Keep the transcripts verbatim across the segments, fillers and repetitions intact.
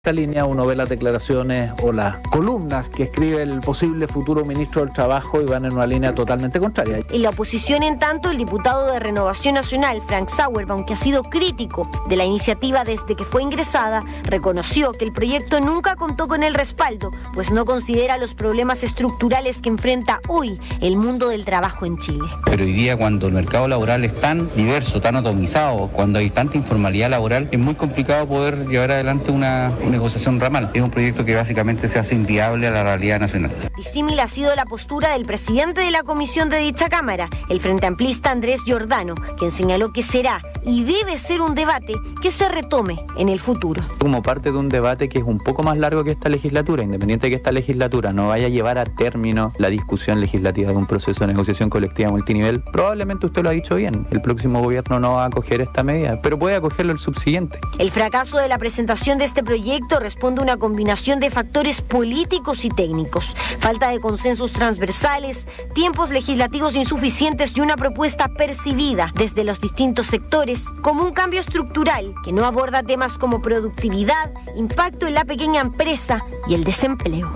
esta línea uno ve las declaraciones o las columnas que escribe el posible futuro ministro del Trabajo y van en una línea totalmente contraria. En la oposición, en tanto, el diputado de Renovación Nacional, Frank Sauerbaum, que ha sido crítico de la iniciativa desde que fue ingresada, reconoció que el proyecto nunca contó con el respaldo, pues no considera los problemas estructurales que enfrenta hoy el mundo del trabajo en Chile. Pero hoy día, cuando el mercado laboral es tan diverso, tan atomizado, cuando hay tanta informalidad laboral, es muy complicado poder llevar adelante una negociación ramal. Es un proyecto que básicamente se hace inviable a la realidad nacional. Disímil ha sido la postura del presidente de la comisión de dicha Cámara, el frente amplista Andrés Giordano, quien señaló que será y debe ser un debate que se retome en el futuro. Como parte de un debate que es un poco más largo que esta legislatura, independiente de que esta legislatura no vaya a llevar a término la discusión legislativa de un proceso de negociación colectiva multinivel, probablemente usted lo ha dicho bien, el próximo gobierno no va a acoger esta medida, pero puede acogerlo el subsiguiente. El fracaso de la presentación de este proyecto responde a una combinación de factores políticos y técnicos, falta de consensos transversales, tiempos legislativos insuficientes y una propuesta percibida desde los distintos sectores como un cambio estructural que no aborda temas como productividad, impacto en la pequeña empresa y el desempleo.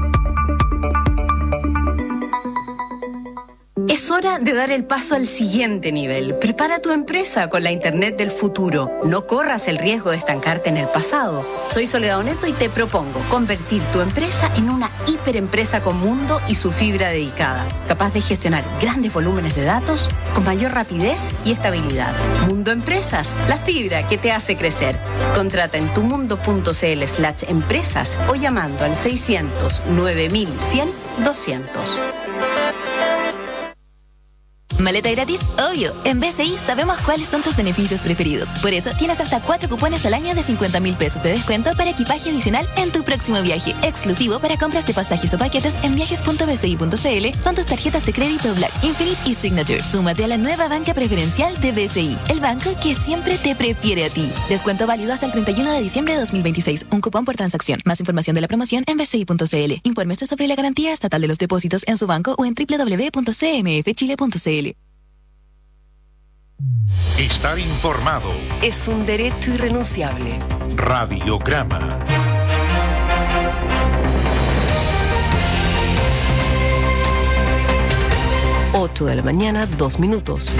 Es hora de dar el paso al siguiente nivel. Prepara tu empresa con la Internet del futuro. No corras el riesgo de estancarte en el pasado. Soy Soledad Oneto y te propongo convertir tu empresa en una hiperempresa con mundo y su fibra dedicada, capaz de gestionar grandes volúmenes de datos con mayor rapidez y estabilidad. Mundo Empresas, la fibra que te hace crecer. Contrata en tumundo.cl slash empresas o llamando al seiscientos nueve mil cien doscientos. ¿Maleta gratis? Obvio. En B C I sabemos cuáles son tus beneficios preferidos. Por eso tienes hasta cuatro cupones al año de cincuenta mil pesos de descuento para equipaje adicional en tu próximo viaje. Exclusivo para compras de pasajes o paquetes en viajes punto b c i punto c l con tus tarjetas de crédito Black, Infinite y Signature. Súmate a la nueva banca preferencial de B C I, el banco que siempre te prefiere a ti. Descuento válido hasta el treinta y uno de diciembre de dos mil veintiséis. Un cupón por transacción. Más información de la promoción en b c i punto c l. Infórmese sobre la garantía estatal de los depósitos en su banco o en doble u doble u doble u punto c m f chile punto c l. Estar informado es un derecho irrenunciable. Radiograma. ocho de la mañana, dos minutos.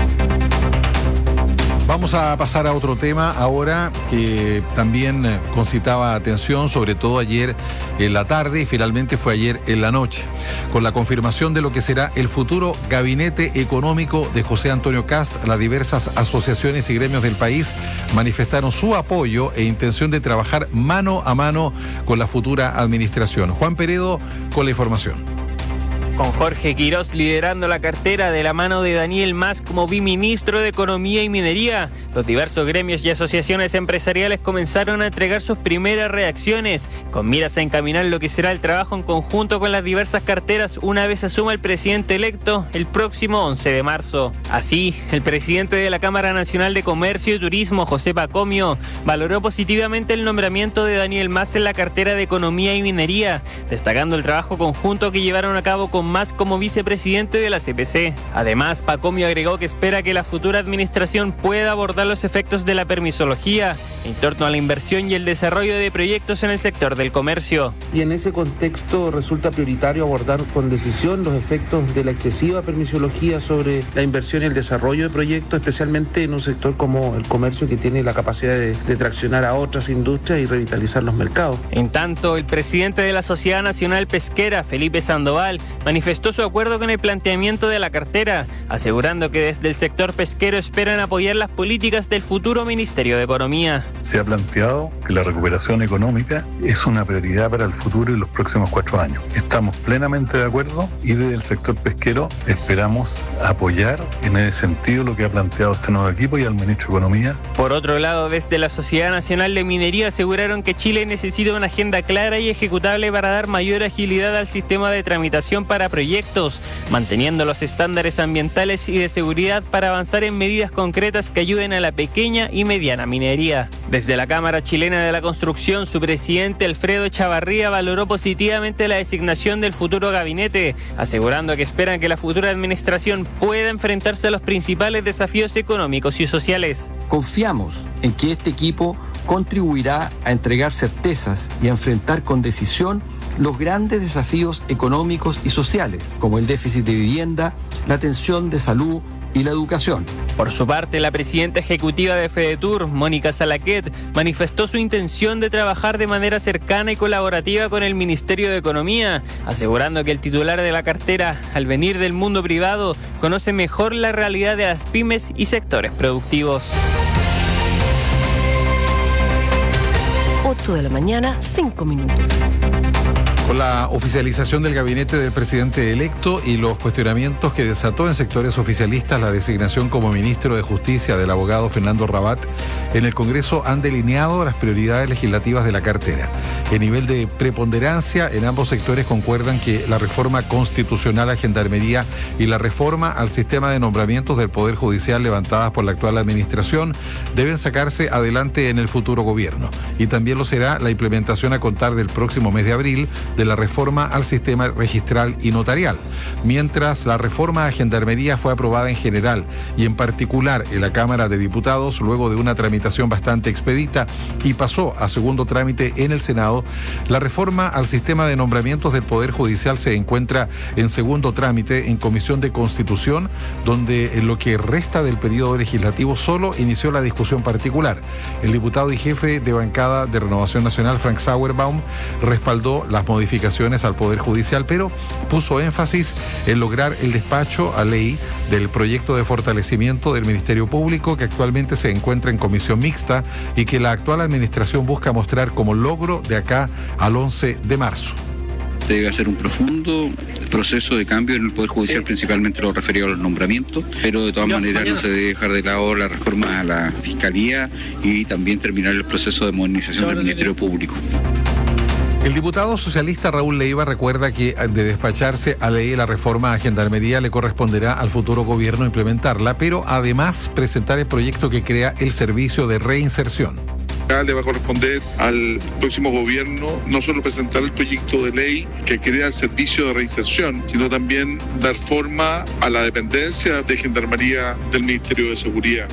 Vamos a pasar a otro tema ahora que también concitaba atención, sobre todo ayer en la tarde y finalmente fue ayer en la noche, con la confirmación de lo que será el futuro gabinete económico de José Antonio Kast. Las diversas asociaciones y gremios del país manifestaron su apoyo e intención de trabajar mano a mano con la futura administración. Juan Peredo con la información. Con Jorge Quirós liderando la cartera de la mano de Daniel Mas como viceministro de Economía y Minería, los diversos gremios y asociaciones empresariales comenzaron a entregar sus primeras reacciones, con miras a encaminar lo que será el trabajo en conjunto con las diversas carteras una vez asuma el presidente electo el próximo once de marzo. Así, el presidente de la Cámara Nacional de Comercio y Turismo, José Pacomio, valoró positivamente el nombramiento de Daniel Mas en la cartera de Economía y Minería, destacando el trabajo conjunto que llevaron a cabo con Mas como vicepresidente de la C P C. Además, Pacomio agregó que espera que la futura administración pueda abordar los efectos de la permisología en torno a la inversión y el desarrollo de proyectos en el sector del comercio. Y en ese contexto resulta prioritario abordar con decisión los efectos de la excesiva permisología sobre la inversión y el desarrollo de proyectos, especialmente en un sector como el comercio, que tiene la capacidad de, de traccionar a otras industrias y revitalizar los mercados. En tanto, el presidente de la Sociedad Nacional Pesquera, Felipe Sandoval, manifestó su acuerdo con el planteamiento de la cartera, asegurando que desde el sector pesquero esperan apoyar las políticas del futuro Ministerio de Economía. Se ha planteado que la recuperación económica es una prioridad para el futuro y los próximos cuatro años. Estamos plenamente de acuerdo y desde el sector pesquero esperamos apoyar en ese sentido lo que ha planteado este nuevo equipo y al ministro de Economía. Por otro lado, desde la Sociedad Nacional de Minería aseguraron que Chile necesita una agenda clara y ejecutable para dar mayor agilidad al sistema de tramitación para proyectos, manteniendo los estándares ambientales y de seguridad para avanzar en medidas concretas que ayuden a la pequeña y mediana minería. Desde la Cámara Chilena de la Construcción, su presidente Alfredo Chavarría valoró positivamente la designación del futuro gabinete, asegurando que esperan que la futura administración pueda enfrentarse a los principales desafíos económicos y sociales. Confiamos en que este equipo contribuirá a entregar certezas y a enfrentar con decisión los grandes desafíos económicos y sociales, como el déficit de vivienda, la atención de salud y la educación. Por su parte, la presidenta ejecutiva de FEDETUR, Mónica Salaquet, manifestó su intención de trabajar de manera cercana y colaborativa con el Ministerio de Economía, asegurando que el titular de la cartera, al venir del mundo privado, conoce mejor la realidad de las pymes y sectores productivos. ocho de la mañana, cinco minutos. Con la oficialización del gabinete del presidente electo y los cuestionamientos que desató en sectores oficialistas la designación como ministro de Justicia del abogado Fernando Rabat, en el Congreso han delineado las prioridades legislativas de la cartera. El nivel de preponderancia en ambos sectores concuerdan que la reforma constitucional a Gendarmería y la reforma al sistema de nombramientos del Poder Judicial levantadas por la actual administración deben sacarse adelante en el futuro gobierno. Y también lo será la implementación a contar del próximo mes de abril de la reforma al sistema registral y notarial. Mientras la reforma a Gendarmería fue aprobada en general y en particular en la Cámara de Diputados luego de una tramitación bastante expedita y pasó a segundo trámite en el Senado, la reforma al sistema de nombramientos del Poder Judicial se encuentra en segundo trámite en Comisión de Constitución, donde en lo que resta del periodo legislativo solo inició la discusión particular. El diputado y jefe de bancada de Renovación Nacional, Frank Sauerbaum, respaldó las modificaciones al Poder Judicial, pero puso énfasis en lograr el despacho a ley del proyecto de fortalecimiento del Ministerio Público que actualmente se encuentra en comisión mixta y que la actual administración busca mostrar como logro de acá al once de marzo. Debe hacer un profundo proceso de cambio en el Poder Judicial, sí, principalmente lo referido a los nombramientos, pero de todas no, maneras mañana. no se debe dejar de lado la reforma a la Fiscalía y también terminar el proceso de modernización no, del no, Ministerio no. Público. El diputado socialista Raúl Leiva recuerda que de despacharse a ley la reforma a Gendarmería le corresponderá al futuro gobierno implementarla, pero además presentar el proyecto que crea el servicio de reinserción. Le va a corresponder al próximo gobierno no solo presentar el proyecto de ley que crea el servicio de reinserción, sino también dar forma a la dependencia de Gendarmería del Ministerio de Seguridad.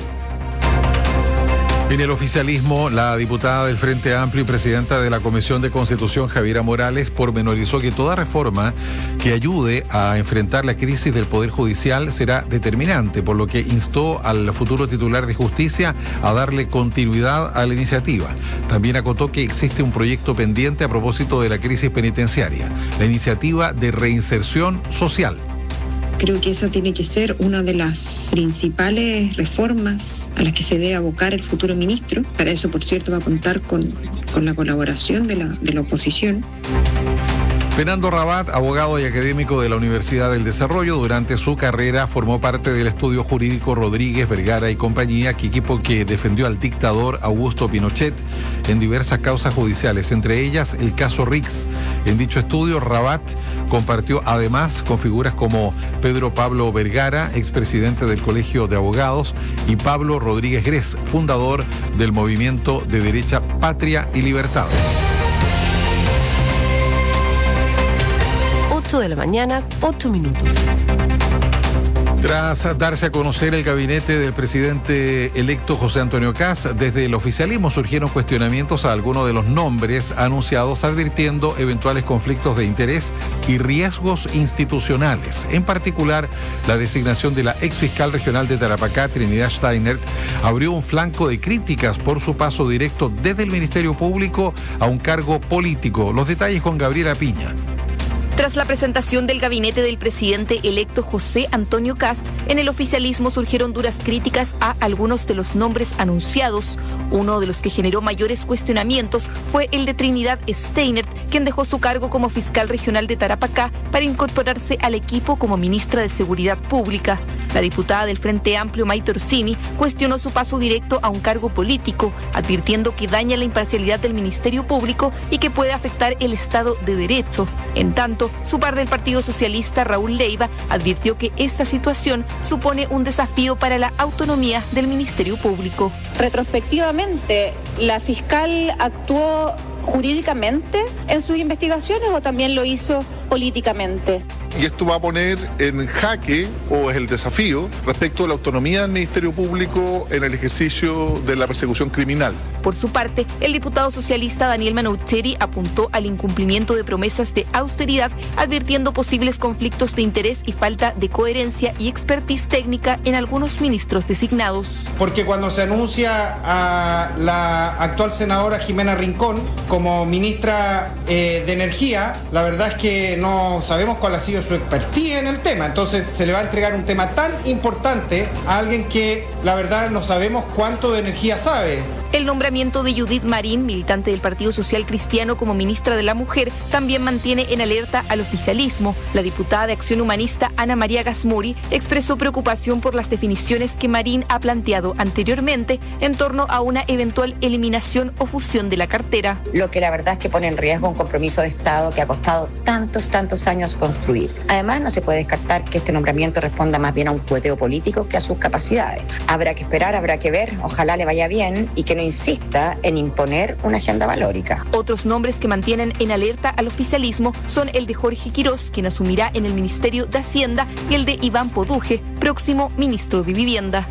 En el oficialismo, la diputada del Frente Amplio y presidenta de la Comisión de Constitución, Javiera Morales, pormenorizó que toda reforma que ayude a enfrentar la crisis del Poder Judicial será determinante, por lo que instó al futuro titular de Justicia a darle continuidad a la iniciativa. También acotó que existe un proyecto pendiente a propósito de la crisis penitenciaria, la iniciativa de reinserción social. Creo que esa tiene que ser una de las principales reformas a las que se debe abocar el futuro ministro. Para eso, por cierto, va a contar con, con la colaboración de la, de la oposición. Fernando Rabat, abogado y académico de la Universidad del Desarrollo, durante su carrera formó parte del estudio jurídico Rodríguez, Vergara y compañía, que equipo que defendió al dictador Augusto Pinochet en diversas causas judiciales, entre ellas el caso Rix. En dicho estudio, Rabat compartió además con figuras como Pedro Pablo Vergara, expresidente del Colegio de Abogados, y Pablo Rodríguez Grez, fundador del movimiento de derecha Patria y Libertad. ocho de la mañana, ocho minutos. Tras darse a conocer el gabinete del presidente electo José Antonio Kast, desde el oficialismo surgieron cuestionamientos a algunos de los nombres anunciados, advirtiendo eventuales conflictos de interés y riesgos institucionales. En particular, la designación de la exfiscal regional de Tarapacá, Trinidad Steinert, abrió un flanco de críticas por su paso directo desde el Ministerio Público a un cargo político. Los detalles con Gabriela Piña. Tras la presentación del gabinete del presidente electo José Antonio Kast, en el oficialismo surgieron duras críticas a algunos de los nombres anunciados. Uno de los que generó mayores cuestionamientos fue el de Trinidad Steinert, quien dejó su cargo como fiscal regional de Tarapacá para incorporarse al equipo como ministra de Seguridad Pública. La diputada del Frente Amplio, Maite Orsini, cuestionó su paso directo a un cargo político, advirtiendo que daña la imparcialidad del Ministerio Público y que puede afectar el Estado de Derecho. En tanto, su par del Partido Socialista, Raúl Leiva, advirtió que esta situación supone un desafío para la autonomía del Ministerio Público. Retrospectivamente, ¿la fiscal actuó jurídicamente en sus investigaciones o también lo hizo políticamente? y esto va a poner en jaque, o es el desafío, respecto a la autonomía del Ministerio Público en el ejercicio de la persecución criminal. Por su parte, el diputado socialista Daniel Manoucheri apuntó al incumplimiento de promesas de austeridad, advirtiendo posibles conflictos de interés y falta de coherencia y expertise técnica en algunos ministros designados. Porque cuando se anuncia a la actual senadora Jimena Rincón como ministra eh, de Energía, la verdad es que no sabemos cuál ha sido su expertise en el tema. Entonces se le va a entregar un tema tan importante a alguien que la verdad no sabemos cuánto de energía sabe. El nombramiento de Judith Marín, militante del Partido Social Cristiano, como ministra de la Mujer, también mantiene en alerta al oficialismo. La diputada de Acción Humanista, Ana María Gasmuri, expresó preocupación por las definiciones que Marín ha planteado anteriormente en torno a una eventual eliminación o fusión de la cartera. Lo que la verdad es que pone en riesgo un compromiso de Estado que ha costado tantos, tantos años construir. Además, no se puede descartar que este nombramiento responda más bien a un cueteo político que a sus capacidades. Habrá que esperar, habrá que ver, ojalá le vaya bien y que no insista en imponer una agenda valórica. Otros nombres que mantienen en alerta al oficialismo son el de Jorge Quirós, quien asumirá en el Ministerio de Hacienda, y el de Iván Poduje, próximo ministro de Vivienda.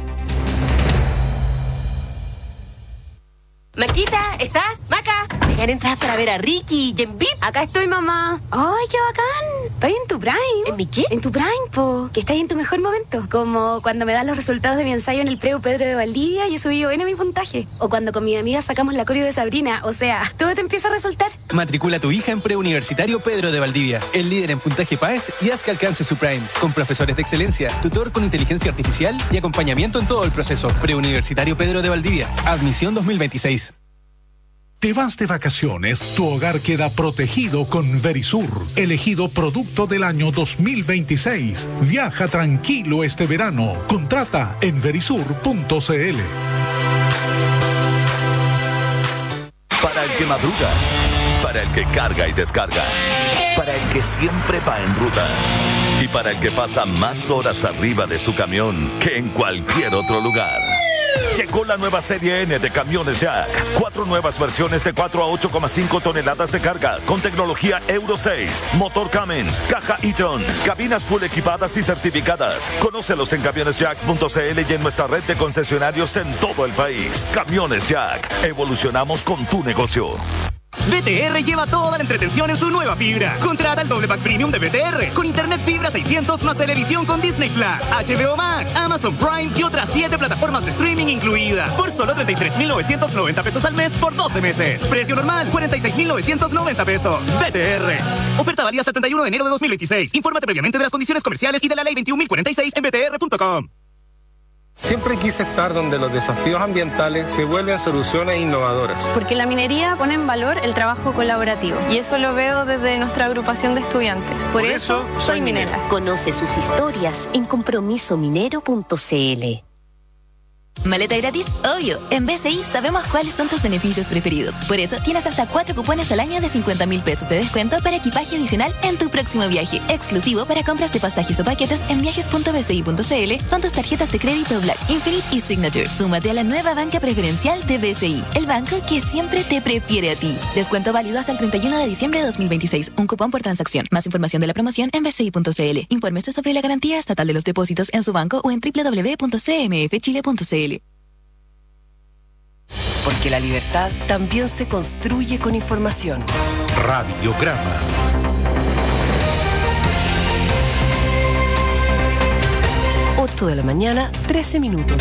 Maquita, ¿estás? Maca, me gané entradas para ver a Ricky y en V I P. Acá estoy, mamá. ¡Ay, qué bacán! Estoy en tu prime. ¿En mi qué? En tu prime, po. Que estás en tu mejor momento. Como cuando me dan los resultados de mi ensayo en el Preu Pedro de Valdivia y he subido bien a mi puntaje. O cuando con mi amiga sacamos la coreo de Sabrina. O sea, todo te empieza a resultar. Matricula a tu hija en Preuniversitario Pedro de Valdivia, el líder en puntaje P A E S, y haz que alcance su prime. Con profesores de excelencia, tutor con inteligencia artificial y acompañamiento en todo el proceso. Preuniversitario Pedro de Valdivia. Admisión dos mil veintiséis. Te vas de vacaciones, tu hogar queda protegido con Verisur, elegido producto del año dos mil veintiséis. Viaja tranquilo este verano. Contrata en verisur punto c l. Para el que madruga, para el que carga y descarga, para el que siempre va en ruta y para el que pasa más horas arriba de su camión que en cualquier otro lugar. Llegó la nueva serie N de camiones Jack. Cuatro nuevas versiones de cuatro a ocho coma cinco toneladas de carga con tecnología Euro seis, motor Cummins, caja e-tron, cabinas full equipadas y certificadas. Conócelos en camiones jack punto c l y en nuestra red de concesionarios en todo el país. Camiones Jack. Evolucionamos con tu negocio. B T R lleva toda la entretención en su nueva fibra. Contrata el doble pack premium de B T R con internet fibra seiscientos más televisión con Disney Plus, H B O Max, Amazon Prime y otras siete plataformas de streaming incluidas por solo treinta y tres mil novecientos noventa pesos al mes por doce meses. Precio normal cuarenta y seis mil novecientos noventa pesos. B T R. Oferta válida hasta el treinta y uno de enero de dos mil veintiséis. Infórmate previamente de las condiciones comerciales y de la ley veintiún mil cuarenta y seis en b t r punto com. Siempre quise estar donde los desafíos ambientales se vuelven soluciones innovadoras. Porque la minería pone en valor el trabajo colaborativo. Y eso lo veo desde nuestra agrupación de estudiantes. Por, Por eso, eso, soy minera. minera. Conoce sus historias en compromiso minero punto c l. ¿Maleta gratis? Obvio. En B C I sabemos cuáles son tus beneficios preferidos. Por eso tienes hasta cuatro cupones al año de cincuenta mil pesos de descuento para equipaje adicional en tu próximo viaje. Exclusivo para compras de pasajes o paquetes en viajes punto b c i punto c l con tus tarjetas de crédito Black, Infinite y Signature. Súmate a la nueva banca preferencial de B C I, el banco que siempre te prefiere a ti. Descuento válido hasta el treinta y uno de diciembre de dos mil veintiséis. Un cupón por transacción. Más información de la promoción en b c i punto c l. Infórmese sobre la garantía estatal de los depósitos en su banco o en w w w punto c m f chile punto c l. Porque la libertad también se construye con información. Radiograma. ocho de la mañana, trece minutos.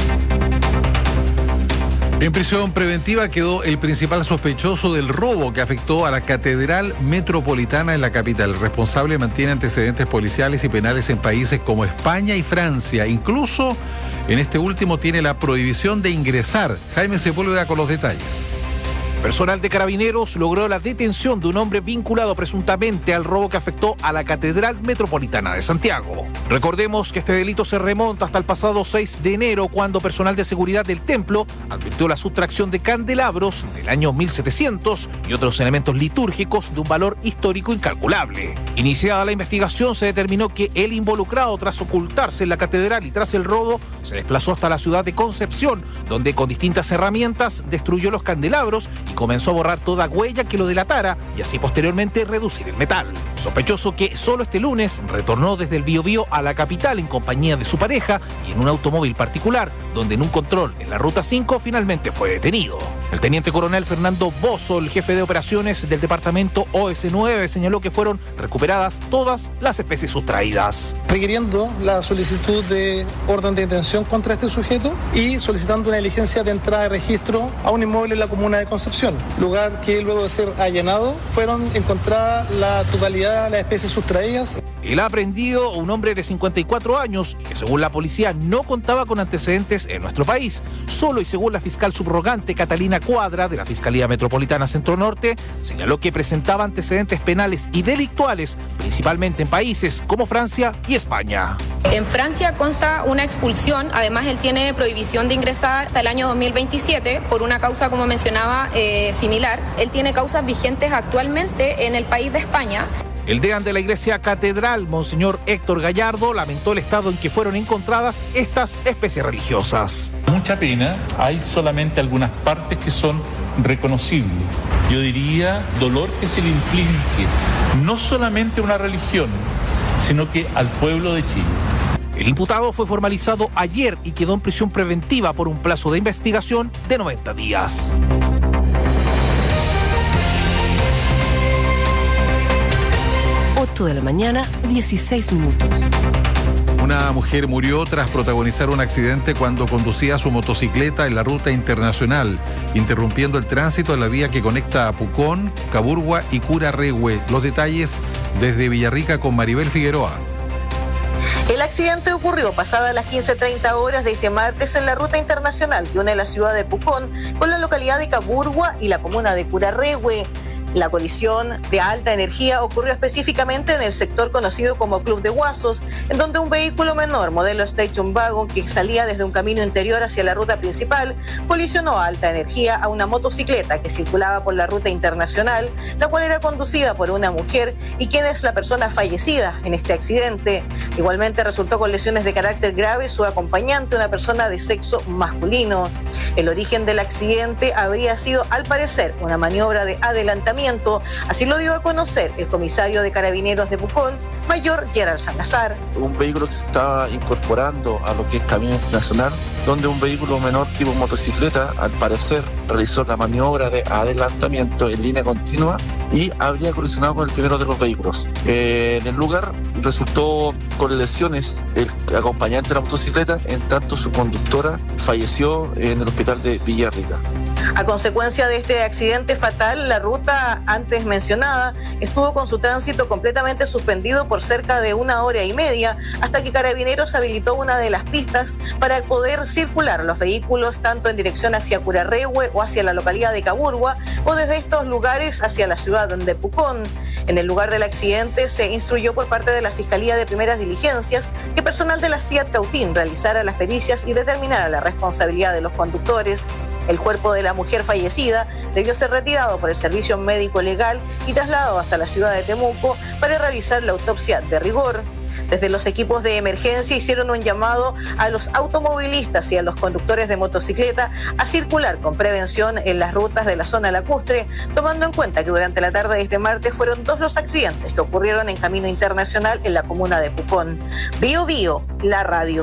En prisión preventiva quedó el principal sospechoso del robo que afectó a la Catedral Metropolitana en la capital. El responsable mantiene antecedentes policiales y penales en países como España y Francia. Incluso en este último tiene la prohibición de ingresar. Jaime Sepúlveda con los detalles. Personal de Carabineros logró la detención de un hombre vinculado presuntamente al robo que afectó a la Catedral Metropolitana de Santiago. Recordemos que este delito se remonta hasta el pasado seis de enero, cuando personal de seguridad del templo advirtió la sustracción de candelabros del año mil setecientos y otros elementos litúrgicos de un valor histórico incalculable. Iniciada la investigación, se determinó que el involucrado, tras ocultarse en la catedral y tras el robo, se desplazó hasta la ciudad de Concepción, donde con distintas herramientas destruyó los candelabros y comenzó a borrar toda huella que lo delatara y así posteriormente reducir el metal. Sospechoso que solo este lunes retornó desde el Biobío a la capital en compañía de su pareja y en un automóvil particular, donde en un control en la Ruta cinco finalmente fue detenido. El teniente coronel Fernando Bozo, el jefe de operaciones del departamento O S nueve, señaló que fueron recuperadas todas las especies sustraídas. Requiriendo la solicitud de orden de detención contra este sujeto y solicitando una diligencia de entrada de registro a un inmueble en la comuna de Concepción, lugar que luego de ser allanado fueron encontradas la totalidad de las especies sustraídas. El aprehendido, un hombre de cincuenta y cuatro años y que según la policía no contaba con antecedentes en nuestro país. Solo y según la fiscal subrogante Catalina Cuadra de la Fiscalía Metropolitana Centro Norte, señaló que presentaba antecedentes penales y delictuales, principalmente en países como Francia y España. En Francia consta una expulsión, además él tiene prohibición de ingresar hasta el año dos mil veintisiete por una causa, como mencionaba, eh, similar. Él tiene causas vigentes actualmente en el país de España. El deán de la Iglesia Catedral, Monseñor Héctor Gallardo, lamentó el estado en que fueron encontradas estas especies religiosas. Mucha pena, hay solamente algunas partes que son reconocibles. Yo diría dolor que se le inflige no solamente a una religión, sino que al pueblo de Chile. El imputado fue formalizado ayer y quedó en prisión preventiva por un plazo de investigación de noventa días. ocho de la mañana, dieciséis minutos. Una mujer murió tras protagonizar un accidente cuando conducía su motocicleta en la ruta internacional, interrumpiendo el tránsito en la vía que conecta a Pucón, Caburgua y Curarrehue. Los detalles desde Villarrica con Maribel Figueroa. El accidente ocurrió pasadas las quince treinta horas de este martes en la ruta internacional que une la ciudad de Pucón con la localidad de Caburgua y la comuna de Curarrehue. La colisión de alta energía ocurrió específicamente en el sector conocido como Club de Guasos, en donde un vehículo menor, modelo Station Wagon, que salía desde un camino interior hacia la ruta principal, colisionó a alta energía a una motocicleta que circulaba por la ruta internacional, la cual era conducida por una mujer y quien es la persona fallecida en este accidente. Igualmente resultó con lesiones de carácter grave su acompañante, una persona de sexo masculino. El origen del accidente habría sido, al parecer, una maniobra de adelantamiento. Así lo dio a conocer el comisario de Carabineros de Pucón, mayor Gerard Salazar. Un vehículo que se estaba incorporando a lo que es camino internacional, donde un vehículo menor tipo motocicleta, al parecer, realizó la maniobra de adelantamiento en línea continua y habría colisionado con el primero de los vehículos. Eh, en el lugar resultó con lesiones el acompañante de la motocicleta, en tanto su conductora falleció en el hospital de Villarrica. A consecuencia de este accidente fatal, la ruta antes mencionada estuvo con su tránsito completamente suspendido por cerca de una hora y media, hasta que Carabineros habilitó una de las pistas para poder circular los vehículos tanto en dirección hacia Curarrehue o hacia la localidad de Caburgua, o desde estos lugares hacia la ciudad de Pucón. En el lugar del accidente se instruyó por parte de la Fiscalía de Primeras Diligencias que personal de la C I A T Cautín realizara las pericias y determinara la responsabilidad de los conductores. El cuerpo de la mujer fallecida debió ser retirado por el Servicio Médico Legal y trasladado hasta la ciudad de Temuco para realizar la autopsia de rigor. Desde los equipos de emergencia hicieron un llamado a los automovilistas y a los conductores de motocicleta a circular con prevención en las rutas de la zona lacustre, tomando en cuenta que durante la tarde de este martes fueron dos los accidentes que ocurrieron en camino internacional en la comuna de Pucón. Bio Bio, la radio.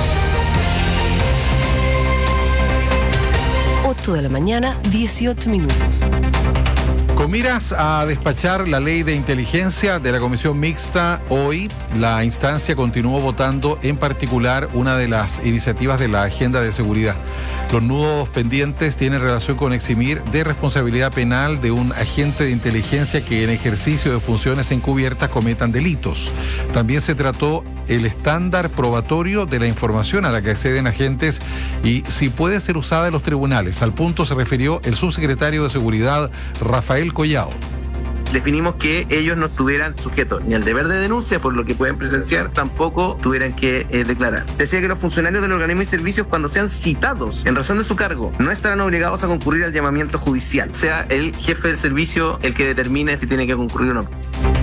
ocho de la mañana, dieciocho minutos. Con miras a despachar la ley de inteligencia de la Comisión Mixta, hoy la instancia continuó votando en particular una de las iniciativas de la agenda de seguridad. Los nudos pendientes tienen relación con eximir de responsabilidad penal de un agente de inteligencia que en ejercicio de funciones encubiertas cometan delitos. También se trató el estándar probatorio de la información a la que acceden agentes y si puede ser usada en los tribunales. Al punto se refirió el subsecretario de Seguridad, Rafael Collao. Definimos que ellos no estuvieran sujetos ni al deber de denuncia por lo que pueden presenciar, tampoco tuvieran que eh, declarar. Se decía que los funcionarios del organismo y servicios, cuando sean citados en razón de su cargo, no estarán obligados a concurrir al llamamiento judicial, sea el jefe del servicio el que determine si tiene que concurrir o no.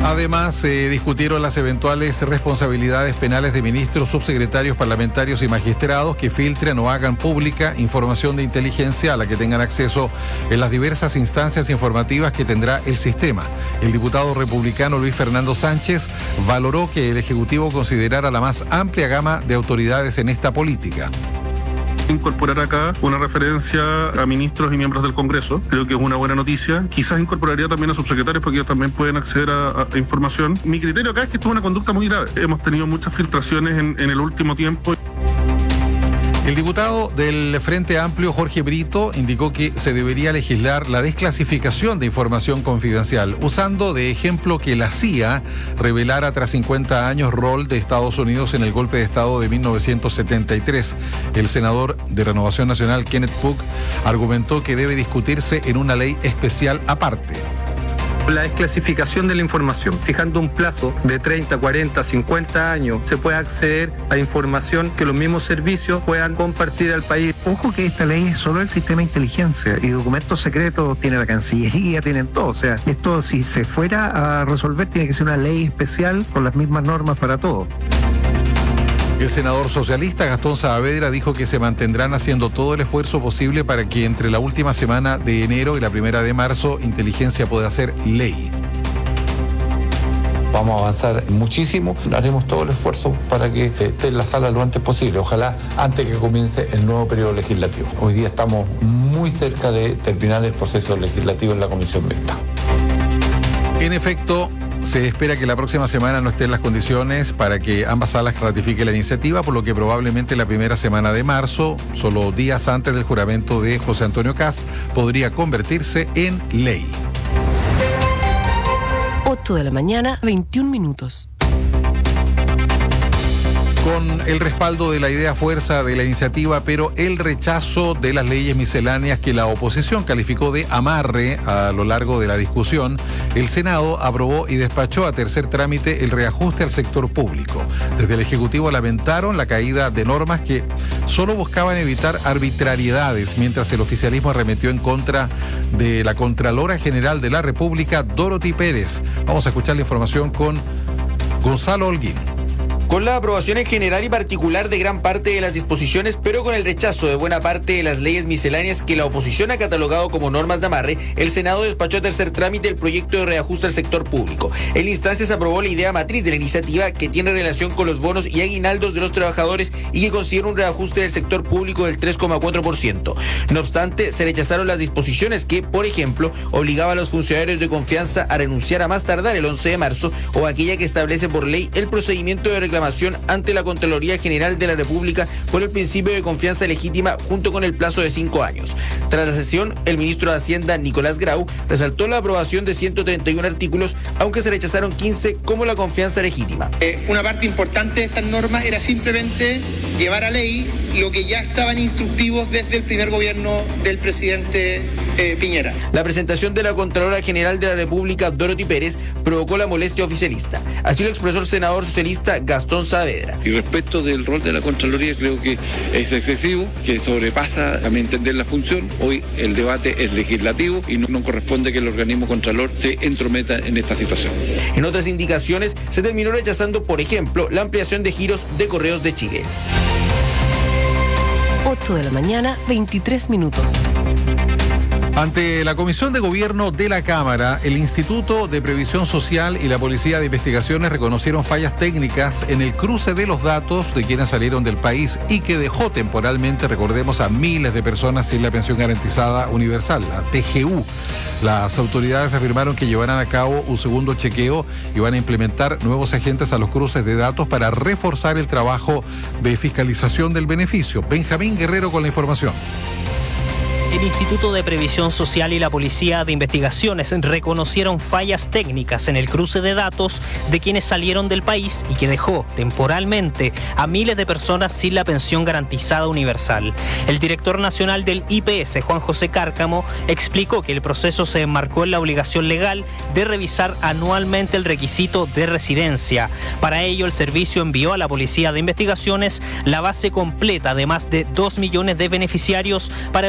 Además, se eh, discutieron las eventuales responsabilidades penales de ministros, subsecretarios, parlamentarios y magistrados que filtren o hagan pública información de inteligencia a la que tengan acceso en las diversas instancias informativas que tendrá el sistema. El diputado republicano Luis Fernando Sánchez valoró que el Ejecutivo considerara la más amplia gama de autoridades en esta política. Incorporar acá una referencia a ministros y miembros del Congreso, creo que es una buena noticia. Quizás incorporaría también a subsecretarios porque ellos también pueden acceder a, a, a información. Mi criterio acá es que esto es una conducta muy grave. Hemos tenido muchas filtraciones en, en el último tiempo. El diputado del Frente Amplio, Jorge Brito, indicó que se debería legislar la desclasificación de información confidencial, usando de ejemplo que la C I A revelara tras cincuenta años rol de Estados Unidos en el golpe de Estado de mil novecientos setenta y tres. El senador de Renovación Nacional, Kenneth Pugh, argumentó que debe discutirse en una ley especial aparte. La desclasificación de la información, fijando un plazo de treinta, cuarenta, cincuenta años, se puede acceder a información que los mismos servicios puedan compartir al país. Ojo que esta ley es solo el sistema de inteligencia y documentos secretos tiene la Cancillería, tienen todo. O sea, esto si se fuera a resolver tiene que ser una ley especial con las mismas normas para todos. El senador socialista Gastón Saavedra dijo que se mantendrán haciendo todo el esfuerzo posible para que entre la última semana de enero y la primera de marzo, inteligencia pueda ser ley. Vamos a avanzar muchísimo, haremos todo el esfuerzo para que esté en la sala lo antes posible, ojalá antes que comience el nuevo periodo legislativo. Hoy día estamos muy cerca de terminar el proceso legislativo en la comisión mixta. En efecto, se espera que la próxima semana no estén las condiciones para que ambas salas ratifiquen la iniciativa, por lo que probablemente la primera semana de marzo, solo días antes del juramento de José Antonio Kast, podría convertirse en ley. ocho de la mañana, veintiún minutos. Con el respaldo de la idea fuerza de la iniciativa, pero el rechazo de las leyes misceláneas que la oposición calificó de amarre a lo largo de la discusión, el Senado aprobó y despachó a tercer trámite el reajuste al sector público. Desde el Ejecutivo lamentaron la caída de normas que solo buscaban evitar arbitrariedades, mientras el oficialismo arremetió en contra de la Contralora General de la República, Dorothy Pérez. Vamos a escuchar la información con Gonzalo Holguín. Con la aprobación en general y particular de gran parte de las disposiciones, pero con el rechazo de buena parte de las leyes misceláneas que la oposición ha catalogado como normas de amarre, el Senado despachó a tercer trámite el proyecto de reajuste al sector público. En instancias aprobó la idea matriz de la iniciativa, que tiene relación con los bonos y aguinaldos de los trabajadores y que considera un reajuste del sector público del tres coma cuatro por ciento. No obstante, se rechazaron las disposiciones que, por ejemplo, obligaba a los funcionarios de confianza a renunciar a más tardar el once de marzo, o aquella que establece por ley el procedimiento de reclamación ante la Contraloría General de la República por el principio de confianza legítima, junto con el plazo de cinco años. Tras la sesión, el ministro de Hacienda, Nicolás Grau, resaltó la aprobación de ciento treinta y uno artículos, aunque se rechazaron quince, como la confianza legítima. Eh, una parte importante de estas normas era simplemente llevar a ley lo que ya estaban instructivos desde el primer gobierno del presidente eh, Piñera. La presentación de la Contralora General de la República, Dorothy Pérez, provocó la molestia oficialista. Así lo expresó el senador socialista Gastón Saavedra. Y respecto del rol de la Contraloría, creo que es excesivo, que sobrepasa, a mi entender, la función. Hoy el debate es legislativo y no, no corresponde que el organismo Contralor se entrometa en esta situación. En otras indicaciones, se terminó rechazando, por ejemplo, la ampliación de giros de Correos de Chile. ocho de la mañana, veintitrés minutos. Ante la Comisión de Gobierno de la Cámara, el Instituto de Previsión Social y la Policía de Investigaciones reconocieron fallas técnicas en el cruce de los datos de quienes salieron del país y que dejó temporalmente, recordemos, a miles de personas sin la pensión garantizada universal, la T G U. Las autoridades afirmaron que llevarán a cabo un segundo chequeo y van a implementar nuevos agentes a los cruces de datos para reforzar el trabajo de fiscalización del beneficio. Benjamín Guerrero con la información. El Instituto de Previsión Social y la Policía de Investigaciones reconocieron fallas técnicas en el cruce de datos de quienes salieron del país y que dejó temporalmente a miles de personas sin la pensión garantizada universal. El director nacional del I P S, Juan José Cárcamo, explicó que el proceso se enmarcó en la obligación legal de revisar anualmente el requisito de residencia. Para ello, el servicio envió a la Policía de Investigaciones la base completa de más de dos millones de beneficiarios para verificar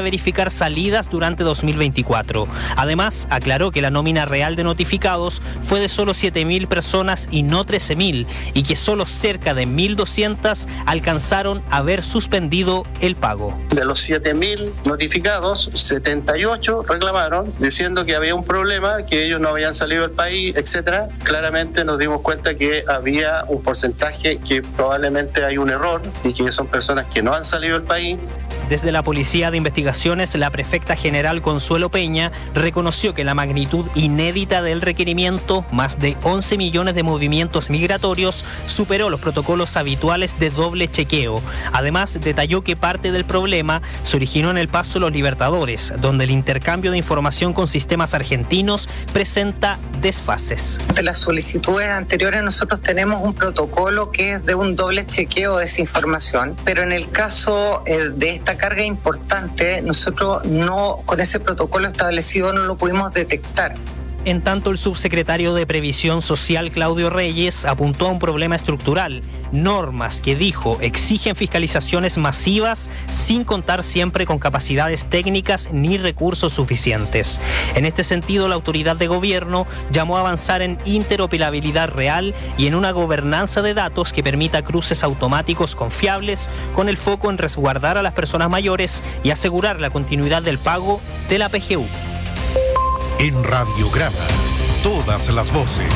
planificar salidas durante dos mil veinticuatro. Además, aclaró que la nómina real de notificados fue de solo siete mil personas y no trece mil, y que solo cerca de mil doscientas alcanzaron a haber suspendido el pago. De los siete mil notificados, setenta y ocho reclamaron diciendo que había un problema, que ellos no habían salido del país, etcétera. Claramente nos dimos cuenta que había un porcentaje que probablemente hay un error y que son personas que no han salido del país. Desde la Policía de Investigaciones, la prefecta general Consuelo Peña reconoció que la magnitud inédita del requerimiento, más de once millones de movimientos migratorios, superó los protocolos habituales de doble chequeo. Además, detalló que parte del problema se originó en el Paso Los Libertadores, donde el intercambio de información con sistemas argentinos presenta desfases. De las solicitudes anteriores nosotros tenemos un protocolo que es de un doble chequeo de esa información, pero en el caso eh, de esta carga importante, nosotros no, con ese protocolo establecido no lo pudimos detectar. En tanto, el subsecretario de Previsión Social, Claudio Reyes, apuntó a un problema estructural. Normas que, dijo, exigen fiscalizaciones masivas sin contar siempre con capacidades técnicas ni recursos suficientes. En este sentido, la autoridad de gobierno llamó a avanzar en interoperabilidad real y en una gobernanza de datos que permita cruces automáticos confiables, con el foco en resguardar a las personas mayores y asegurar la continuidad del pago de la P G U. En Radiograma, todas las voces.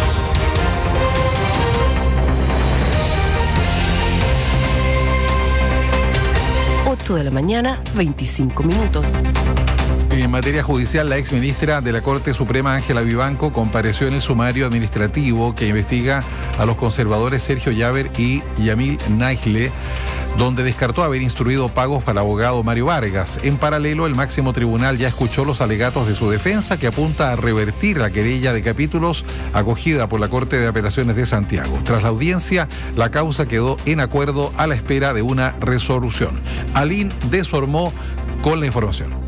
ocho de la mañana, veinticinco minutos. En materia judicial, la exministra de la Corte Suprema, Ángela Vivanco, compareció en el sumario administrativo que investiga a los conservadores Sergio Llaver y Yamil Nagle, donde descartó haber instruido pagos para el abogado Mario Vargas. En paralelo, el máximo tribunal ya escuchó los alegatos de su defensa, que apunta a revertir la querella de capítulos acogida por la Corte de Apelaciones de Santiago. Tras la audiencia, la causa quedó en acuerdo a la espera de una resolución. Aline Desormó con la información.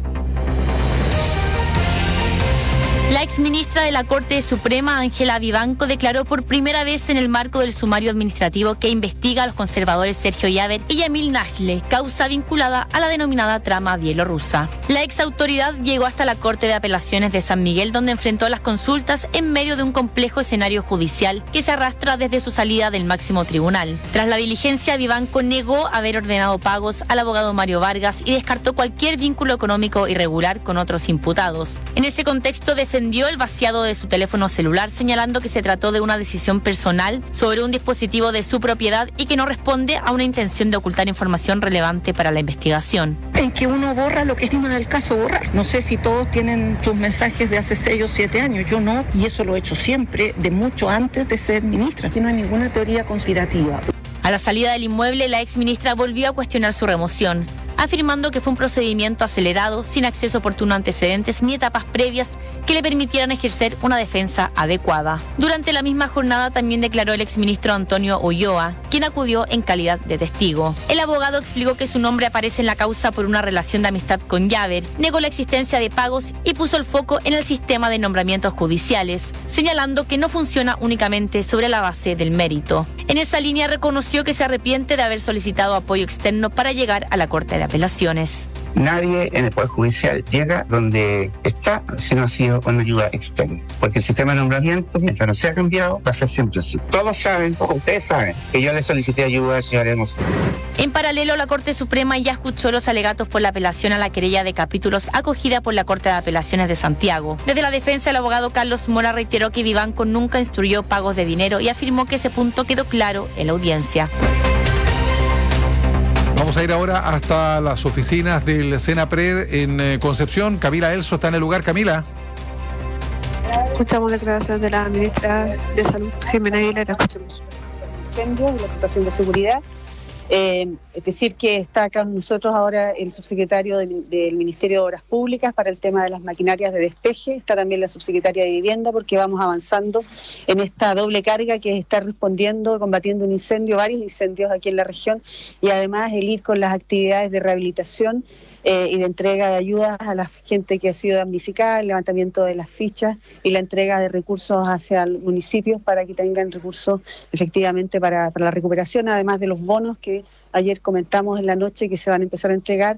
La exministra de la Corte Suprema, Ángela Vivanco, declaró por primera vez en el marco del sumario administrativo que investiga a los conservadores Sergio Llaver y Yamil Nagle, causa vinculada a la denominada trama bielorrusa. La exautoridad llegó hasta la Corte de Apelaciones de San Miguel, donde enfrentó las consultas en medio de un complejo escenario judicial que se arrastra desde su salida del máximo tribunal. Tras la diligencia, Vivanco negó haber ordenado pagos al abogado Mario Vargas y descartó cualquier vínculo económico irregular con otros imputados. En ese contexto, defendió el vaciado de su teléfono celular, señalando que se trató de una decisión personal sobre un dispositivo de su propiedad y que no responde a una intención de ocultar información relevante para la investigación. En que uno borra lo que estima del caso borrar. No sé si todos tienen sus mensajes de hace seis o siete años, yo no, y eso lo he hecho siempre, de mucho antes de ser ministra. Aquí no hay ninguna teoría conspirativa. A la salida del inmueble, la exministra volvió a cuestionar su remoción, afirmando que fue un procedimiento acelerado, sin acceso oportuno a antecedentes ni etapas previas que le permitieran ejercer una defensa adecuada. Durante la misma jornada también declaró el exministro Antonio Ulloa, quien acudió en calidad de testigo. El abogado explicó que su nombre aparece en la causa por una relación de amistad con Llaver, negó la existencia de pagos y puso el foco en el sistema de nombramientos judiciales, señalando que no funciona únicamente sobre la base del mérito. En esa línea reconoció que se arrepiente de haber solicitado apoyo externo para llegar a la Corte de Apelaciones. Nadie en el Poder Judicial llega donde está si no ha sido con ayuda externa. Porque el sistema de nombramiento, mientras no se ha cambiado, va a ser siempre así. Todos saben, o ustedes saben, que yo le solicité ayuda al señor Hermoso. En paralelo, la Corte Suprema ya escuchó los alegatos por la apelación a la querella de capítulos acogida por la Corte de Apelaciones de Santiago. Desde la defensa, el abogado Carlos Mora reiteró que Vivanco nunca instruyó pagos de dinero y afirmó que ese punto quedó claro en la audiencia. Vamos a ir ahora hasta las oficinas del Senapred en eh, Concepción. Camila Elso está en el lugar. Camila. Escuchamos las declaraciones de la ministra de Salud, Jimena Aguilera. Escuchemos. Incendios y la situación de seguridad. Eh, es decir, que está acá con nosotros ahora el subsecretario del, del Ministerio de Obras Públicas para el tema de las maquinarias de despeje. Está también la subsecretaria de Vivienda, porque vamos avanzando en esta doble carga que es estar respondiendo, combatiendo un incendio, varios incendios aquí en la región, y además el ir con las actividades de rehabilitación Eh, y de entrega de ayudas a la gente que ha sido damnificada, el levantamiento de las fichas y la entrega de recursos hacia los municipios para que tengan recursos efectivamente para, para la recuperación, además de los bonos que ayer comentamos en la noche que se van a empezar a entregar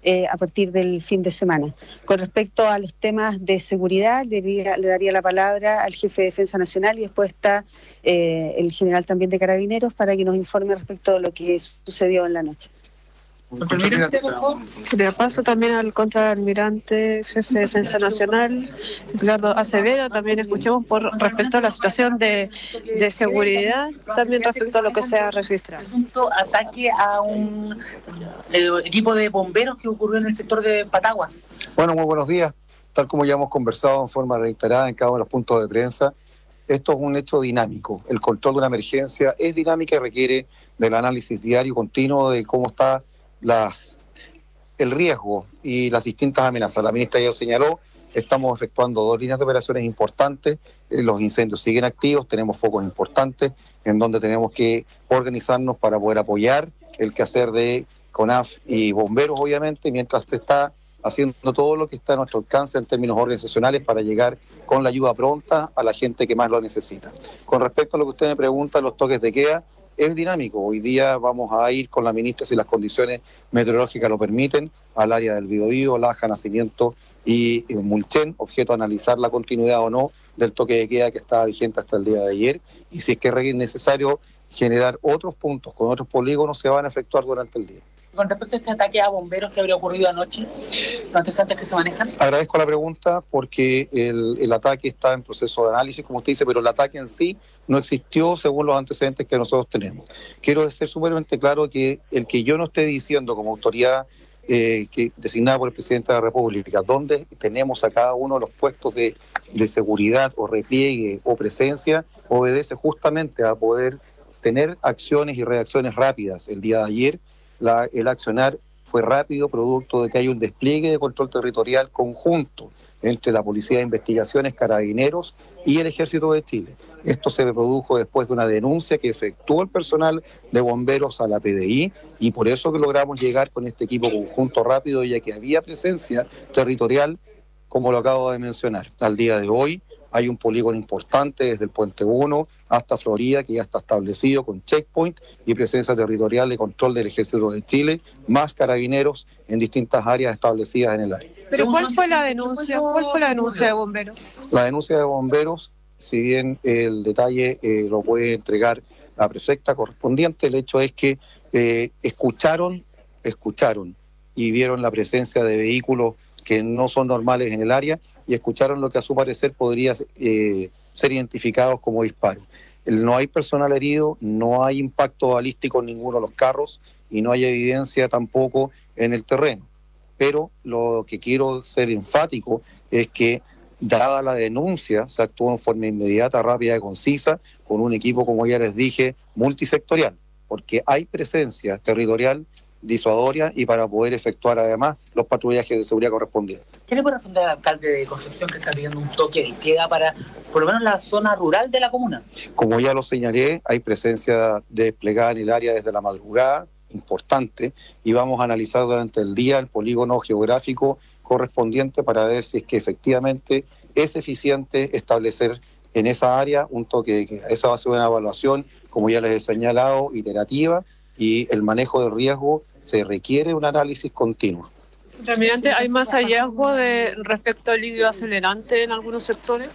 eh, a partir del fin de semana. Con respecto a los temas de seguridad, diría, le daría la palabra al jefe de Defensa Nacional y después está eh, el general también de Carabineros para que nos informe respecto de lo que sucedió en la noche. Contralmirante, por favor. Se le paso también al contraalmirante, jefe de Defensa Nacional, Ricardo Acevedo. También escuchemos por respecto a la situación de, de seguridad, también respecto a lo que se ha registrado. Presunto ataque a un eh, equipo de bomberos que ocurrió en el sector de Pataguas. Bueno, muy buenos días. Tal como ya hemos conversado en forma reiterada en cada uno de los puntos de prensa, esto es un hecho dinámico. El control de una emergencia es dinámica y requiere del análisis diario continuo de cómo está Las, el riesgo y las distintas amenazas. La ministra ya lo señaló, estamos efectuando dos líneas de operaciones importantes, eh, los incendios siguen activos, tenemos focos importantes en donde tenemos que organizarnos para poder apoyar el quehacer de CONAF y bomberos, obviamente, mientras se está haciendo todo lo que está a nuestro alcance en términos organizacionales para llegar con la ayuda pronta a la gente que más lo necesita. Con respecto a lo que usted me pregunta, los toques de queda, es dinámico. Hoy día vamos a ir con la ministra, si las condiciones meteorológicas lo permiten, al área del Biobío, Laja, Nacimiento y Mulchen, objeto a analizar la continuidad o no del toque de queda que estaba vigente hasta el día de ayer, y si es que es necesario generar otros puntos con otros polígonos, se van a efectuar durante el día. Con respecto a este ataque a bomberos que habría ocurrido anoche, los antecedentes que se manejan. Agradezco la pregunta porque el, el ataque está en proceso de análisis, como usted dice, pero el ataque en sí no existió según los antecedentes que nosotros tenemos. Quiero ser súpermente claro que el que yo no esté diciendo como autoridad eh, que, designada por el presidente de la República, donde tenemos a cada uno de los puestos de, de seguridad o repliegue o presencia, obedece justamente a poder tener acciones y reacciones rápidas. El día de ayer, La, el accionar fue rápido, producto de que hay un despliegue de control territorial conjunto entre la Policía de Investigaciones, Carabineros y el Ejército de Chile. Esto se produjo después de una denuncia que efectuó el personal de bomberos a la P D I, y por eso que logramos llegar con este equipo conjunto rápido, ya que había presencia territorial, como lo acabo de mencionar. Al día de hoy hay un polígono importante desde el Puente uno hasta Florida que ya está establecido con checkpoint y presencia territorial de control del Ejército de Chile, más carabineros en distintas áreas establecidas en el área. ¿Pero cuál fue la denuncia? ¿Cuál fue la denuncia de bomberos? La denuncia de bomberos, si bien el detalle eh, lo puede entregar la prefecta correspondiente, el hecho es que eh, escucharon, escucharon y vieron la presencia de vehículos que no son normales en el área, y escucharon lo que a su parecer podría eh, ser identificados como disparos. No hay personal herido, no hay impacto balístico en ninguno de los carros y no hay evidencia tampoco en el terreno. Pero lo que quiero ser enfático es que, dada la denuncia, se actuó en forma inmediata, rápida y concisa, con un equipo, como ya les dije, multisectorial, porque hay presencia territorial disuadoria y para poder efectuar además los patrullajes de seguridad correspondientes. ¿Qué le puede responder al alcalde de Concepción que está pidiendo un toque de queda para por lo menos la zona rural de la comuna? Como ya lo señalé, hay presencia desplegada en el área desde la madrugada, importante, y vamos a analizar durante el día el polígono geográfico correspondiente para ver si es que efectivamente es eficiente establecer en esa área un toque de queda. Esa va a ser una evaluación, como ya les he señalado, iterativa, y el manejo de riesgo se requiere un análisis continuo. Almirante, ¿hay más hallazgo de respecto al líquido acelerante en algunos sectores?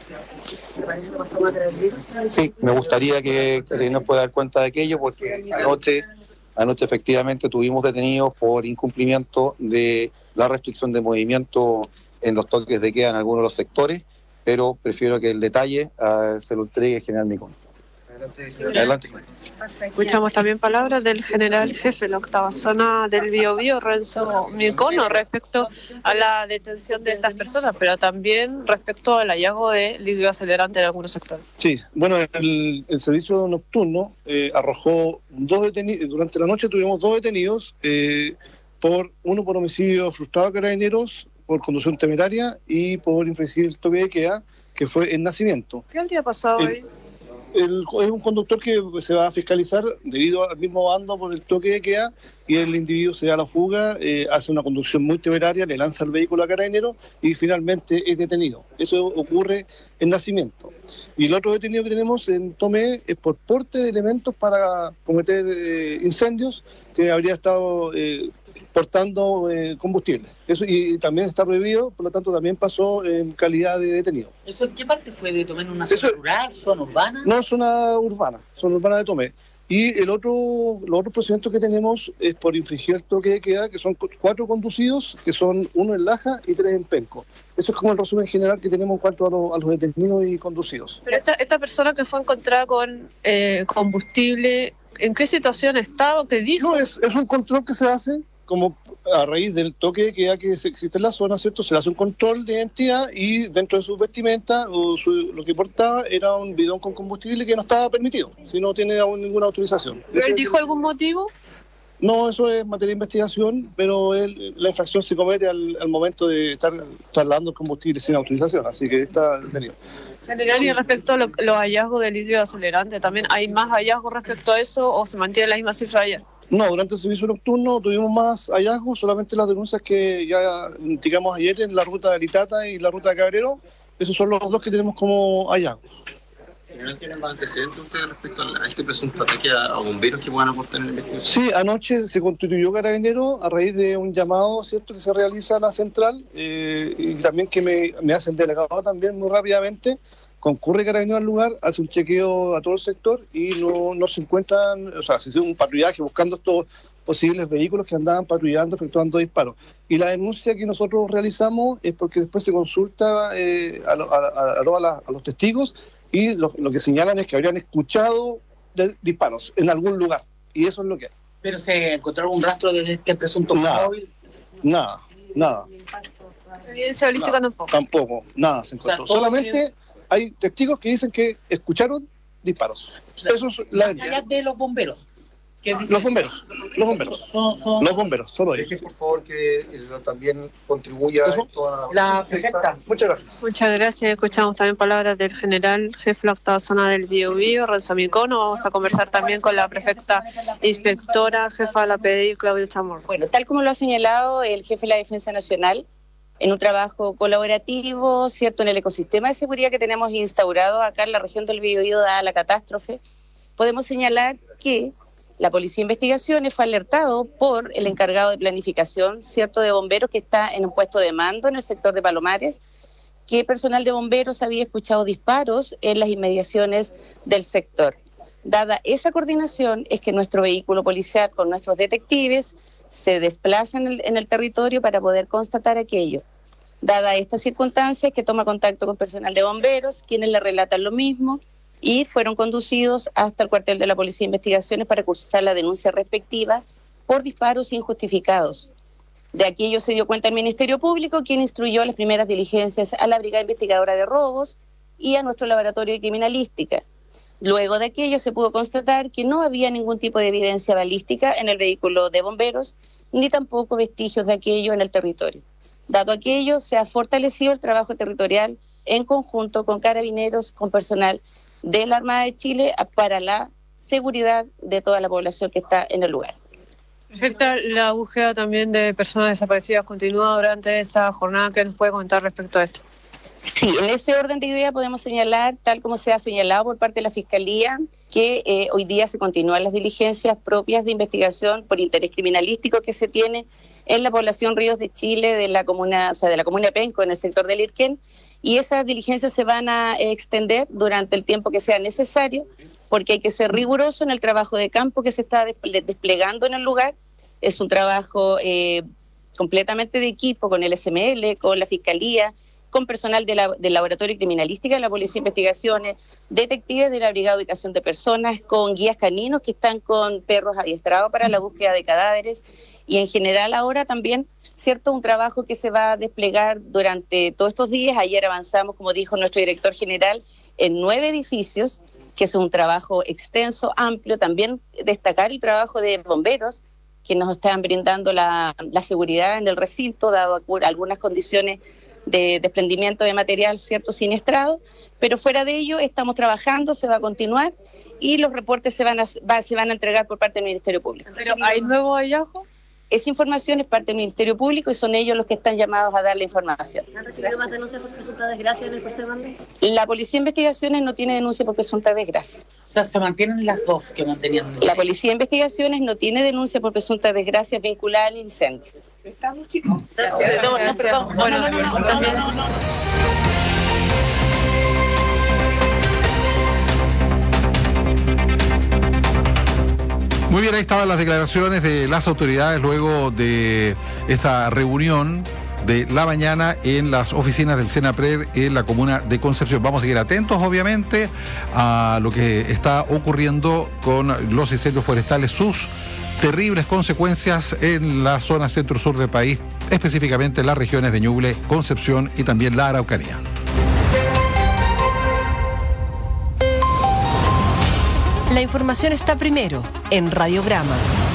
Sí, me gustaría que, que nos pueda dar cuenta de aquello, porque anoche, anoche efectivamente tuvimos detenidos por incumplimiento de la restricción de movimiento en los toques de queda en algunos de los sectores, pero prefiero que el detalle uh, se lo entregue el general Micón. Adelante. Escuchamos también palabras del general jefe de la octava zona del Biobío, Renzo Micono, respecto a la detención de estas personas, pero también respecto al hallazgo de líquido acelerante en algunos sectores. Sí, bueno, el, el servicio nocturno eh, arrojó dos detenidos, durante la noche tuvimos dos detenidos, eh, por uno por homicidio frustrado a carabineros, por conducción temeraria y por infringir el toque de queda, que fue en Nacimiento. ¿Qué habría pasado el, ahí? El, es un conductor que se va a fiscalizar debido al mismo bando por el toque de queda, y el individuo se da la fuga, eh, hace una conducción muy temeraria, le lanza el vehículo a carabineros y finalmente es detenido. Eso ocurre en Nacimiento. Y el otro detenido que tenemos en Tomé es por porte de elementos para cometer eh, incendios, que habría estado eh, portando eh, combustible. Eso y, y también está prohibido, por lo tanto también pasó en calidad de detenido. ¿Eso en qué parte fue de Tomé? ¿En una zona rural, zona urbana? No, zona urbana, zona urbana de Tomé. Y el otro, los otros procedimientos que tenemos es por infringir el toque de queda, que son cuatro conducidos, que son uno en Laja y tres en Penco. Eso es como el resumen general que tenemos en cuanto a, lo, a los detenidos y conducidos. Pero esta, esta persona que fue encontrada con eh, combustible, ¿en qué situación estaba? ¿Qué dijo? No, es, es un control que se hace como a raíz del toque de queda que existe en la zona, ¿cierto? Se le hace un control de identidad y dentro de su vestimenta o su, lo que portaba era un bidón con combustible que no estaba permitido, si no tiene aún ninguna autorización. ¿Pero él dijo algún motivo? No, eso es materia de investigación, pero él, la infracción se comete al, al momento de estar trasladando el combustible sin autorización, así que está detenido. General, y respecto a lo, los hallazgos de litio acelerante, ¿también hay más hallazgos respecto a eso o se mantiene la misma cifra ayer? No, durante el servicio nocturno tuvimos más hallazgos, solamente las denuncias que ya indicamos ayer en la ruta de Litata y la ruta de Cabrero, esos son los dos que tenemos como hallazgos. ¿General tienen más antecedentes ustedes respecto a este presunto ataque a bomberos que puedan aportar en la investigación? Sí, anoche se constituyó Carabinero a raíz de un llamado, ¿cierto?, que se realiza a la central eh, y también que me, me hace el delegado también muy rápidamente. Concurre Carabinero al lugar, hace un chequeo a todo el sector y no, no se encuentran, o sea, se hizo un patrullaje buscando estos posibles vehículos que andaban patrullando, efectuando disparos. Y la denuncia que nosotros realizamos es porque después se consulta eh, a, lo, a, a, a, a, a los testigos y lo, lo que señalan es que habrían escuchado de, disparos en algún lugar. Y eso es lo que hay. ¿Pero se encontró algún rastro de este presunto nada, móvil? Nada, nada. ¿Evidencia balística nada, tampoco? Tampoco, nada se encontró. O sea, solamente que... hay testigos que dicen que escucharon disparos. O sea, eso es la allá de los bomberos. Los bomberos, los bomberos. Son, son, los bomberos, solo ellos. Deje, por favor, que eso también contribuya a toda la prefecta. Muchas gracias. Muchas gracias. Escuchamos también palabras del general jefe de la octava zona del Biobío, Renzo Micono. Vamos a conversar también con la prefecta inspectora, jefa de la P D I, Claudia Chamorro. Bueno, tal como lo ha señalado el jefe de la Defensa Nacional, en un trabajo colaborativo, cierto, en el ecosistema de seguridad que tenemos instaurado acá en la región del Biobío, dada la catástrofe, podemos señalar que la Policía de Investigaciones fue alertado por el encargado de planificación, cierto, de bomberos que está en un puesto de mando en el sector de Palomares, que personal de bomberos había escuchado disparos en las inmediaciones del sector. Dada esa coordinación, es que nuestro vehículo policial con nuestros detectives se desplaza en el, en el territorio para poder constatar aquello. Dada esta circunstancia, que toma contacto con personal de bomberos, quienes le relatan lo mismo, y fueron conducidos hasta el cuartel de la Policía de Investigaciones para cursar la denuncia respectiva por disparos injustificados. De aquello se dio cuenta el Ministerio Público, quien instruyó las primeras diligencias a la Brigada Investigadora de Robos y a nuestro laboratorio de criminalística. Luego de aquello se pudo constatar que no había ningún tipo de evidencia balística en el vehículo de bomberos, ni tampoco vestigios de aquello en el territorio. Dado aquello, se ha fortalecido el trabajo territorial en conjunto con carabineros, con personal de la Armada de Chile para la seguridad de toda la población que está en el lugar. Perfecta, la búsqueda también de personas desaparecidas continúa durante esta jornada. ¿Qué nos puede comentar respecto a esto? Sí, en ese orden de idea podemos señalar, tal como se ha señalado por parte de la Fiscalía, que eh, hoy día se continúan las diligencias propias de investigación por interés criminalístico que se tiene en la población Ríos de Chile, de la comuna, o sea, de la comuna de Penco, en el sector del Irquén, y esas diligencias se van a extender durante el tiempo que sea necesario, porque hay que ser riguroso en el trabajo de campo que se está desplegando en el lugar. Es un trabajo eh, completamente de equipo con el S M L, con la Fiscalía, con personal de la, del Laboratorio de Criminalística de la Policía de Investigaciones, detectives de la Brigada de Ubicación de Personas, con guías caninos que están con perros adiestrados para la búsqueda de cadáveres, y en general ahora también, cierto, un trabajo que se va a desplegar durante todos estos días. Ayer avanzamos, como dijo nuestro director general, en nueve edificios, que es un trabajo extenso, amplio. También destacar el trabajo de bomberos, que nos están brindando la, la seguridad en el recinto, dado algunas condiciones de desprendimiento de material, cierto, siniestrado, pero fuera de ello estamos trabajando, se va a continuar y los reportes se van a, va, se van a entregar por parte del Ministerio Público. ¿Pero hay nuevos hallazgos? esa información es parte del Ministerio Público y son ellos los que están llamados a dar la información. ¿Han recibido más denuncias por presunta desgracia en el puesto de mando? La Policía de Investigaciones no tiene denuncia por presunta desgracia. O sea, se mantienen las dos que mantenían. La Policía de Investigaciones no tiene denuncia por presunta desgracia vinculada al incendio. ¿Estamos, chicos? Gracias. No, no, perdón. Bueno, no, no, no, también. Muy bien, ahí estaban las declaraciones de las autoridades luego de esta reunión de la mañana en las oficinas del Senapred en la comuna de Concepción. Vamos a seguir atentos, obviamente, a lo que está ocurriendo con los incendios forestales, sus terribles consecuencias en la zona centro-sur del país, específicamente en las regiones de Ñuble, Concepción y también la Araucanía. La información está primero en Radiograma.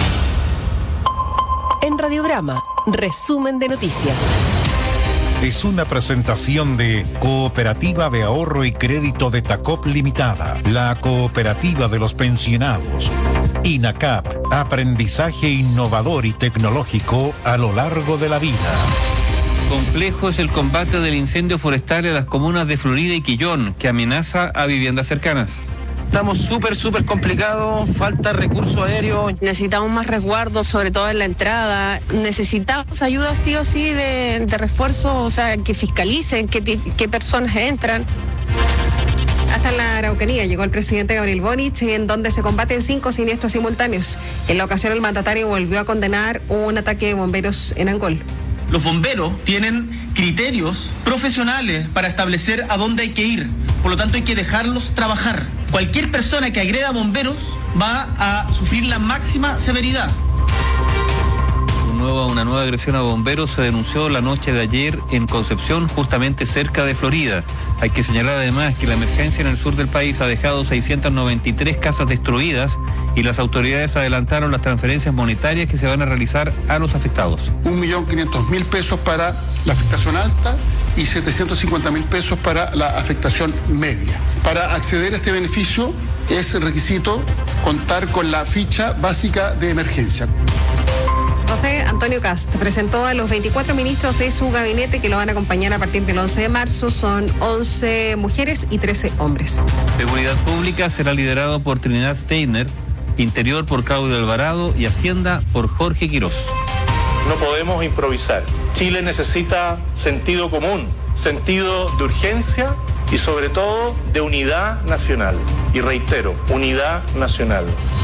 En Radiograma, resumen de noticias. Es una presentación de Cooperativa de Ahorro y Crédito de Tacop Limitada, la cooperativa de los pensionados. INACAP, aprendizaje innovador y tecnológico a lo largo de la vida. Complejo es el combate del incendio forestal en las comunas de Florida y Quillón, que amenaza a viviendas cercanas. Estamos súper, súper complicados, falta recursos aéreos. Necesitamos más resguardo, sobre todo en la entrada. Necesitamos ayuda sí o sí de, de refuerzo, o sea, que fiscalicen qué, qué personas entran. Hasta la Araucanía llegó el presidente Gabriel Boric, en donde se combaten cinco siniestros simultáneos. En la ocasión el mandatario volvió a condenar un ataque de bomberos en Angol. Los bomberos tienen criterios profesionales para establecer a dónde hay que ir. Por lo tanto, hay que dejarlos trabajar. Cualquier persona que agreda a bomberos va a sufrir la máxima severidad. Un nuevo, una nueva agresión a bomberos se denunció la noche de ayer en Concepción, justamente cerca de Florida. Hay que señalar además que la emergencia en el sur del país ha dejado seiscientas noventa y tres casas destruidas y las autoridades adelantaron las transferencias monetarias que se van a realizar a los afectados. un millón quinientos mil pesos para la afectación alta y setecientos cincuenta mil pesos para la afectación media. Para acceder a este beneficio es requisito contar con la ficha básica de emergencia. José Antonio Cast presentó a los veinticuatro ministros de su gabinete que lo van a acompañar a partir del once de marzo. Son once mujeres y trece hombres. Seguridad Pública será liderado por Trinidad Steiner, Interior por Claudio Alvarado y Hacienda por Jorge Quirós. No podemos improvisar. Chile necesita sentido común, sentido de urgencia y sobre todo de unidad nacional. Y reitero, unidad nacional.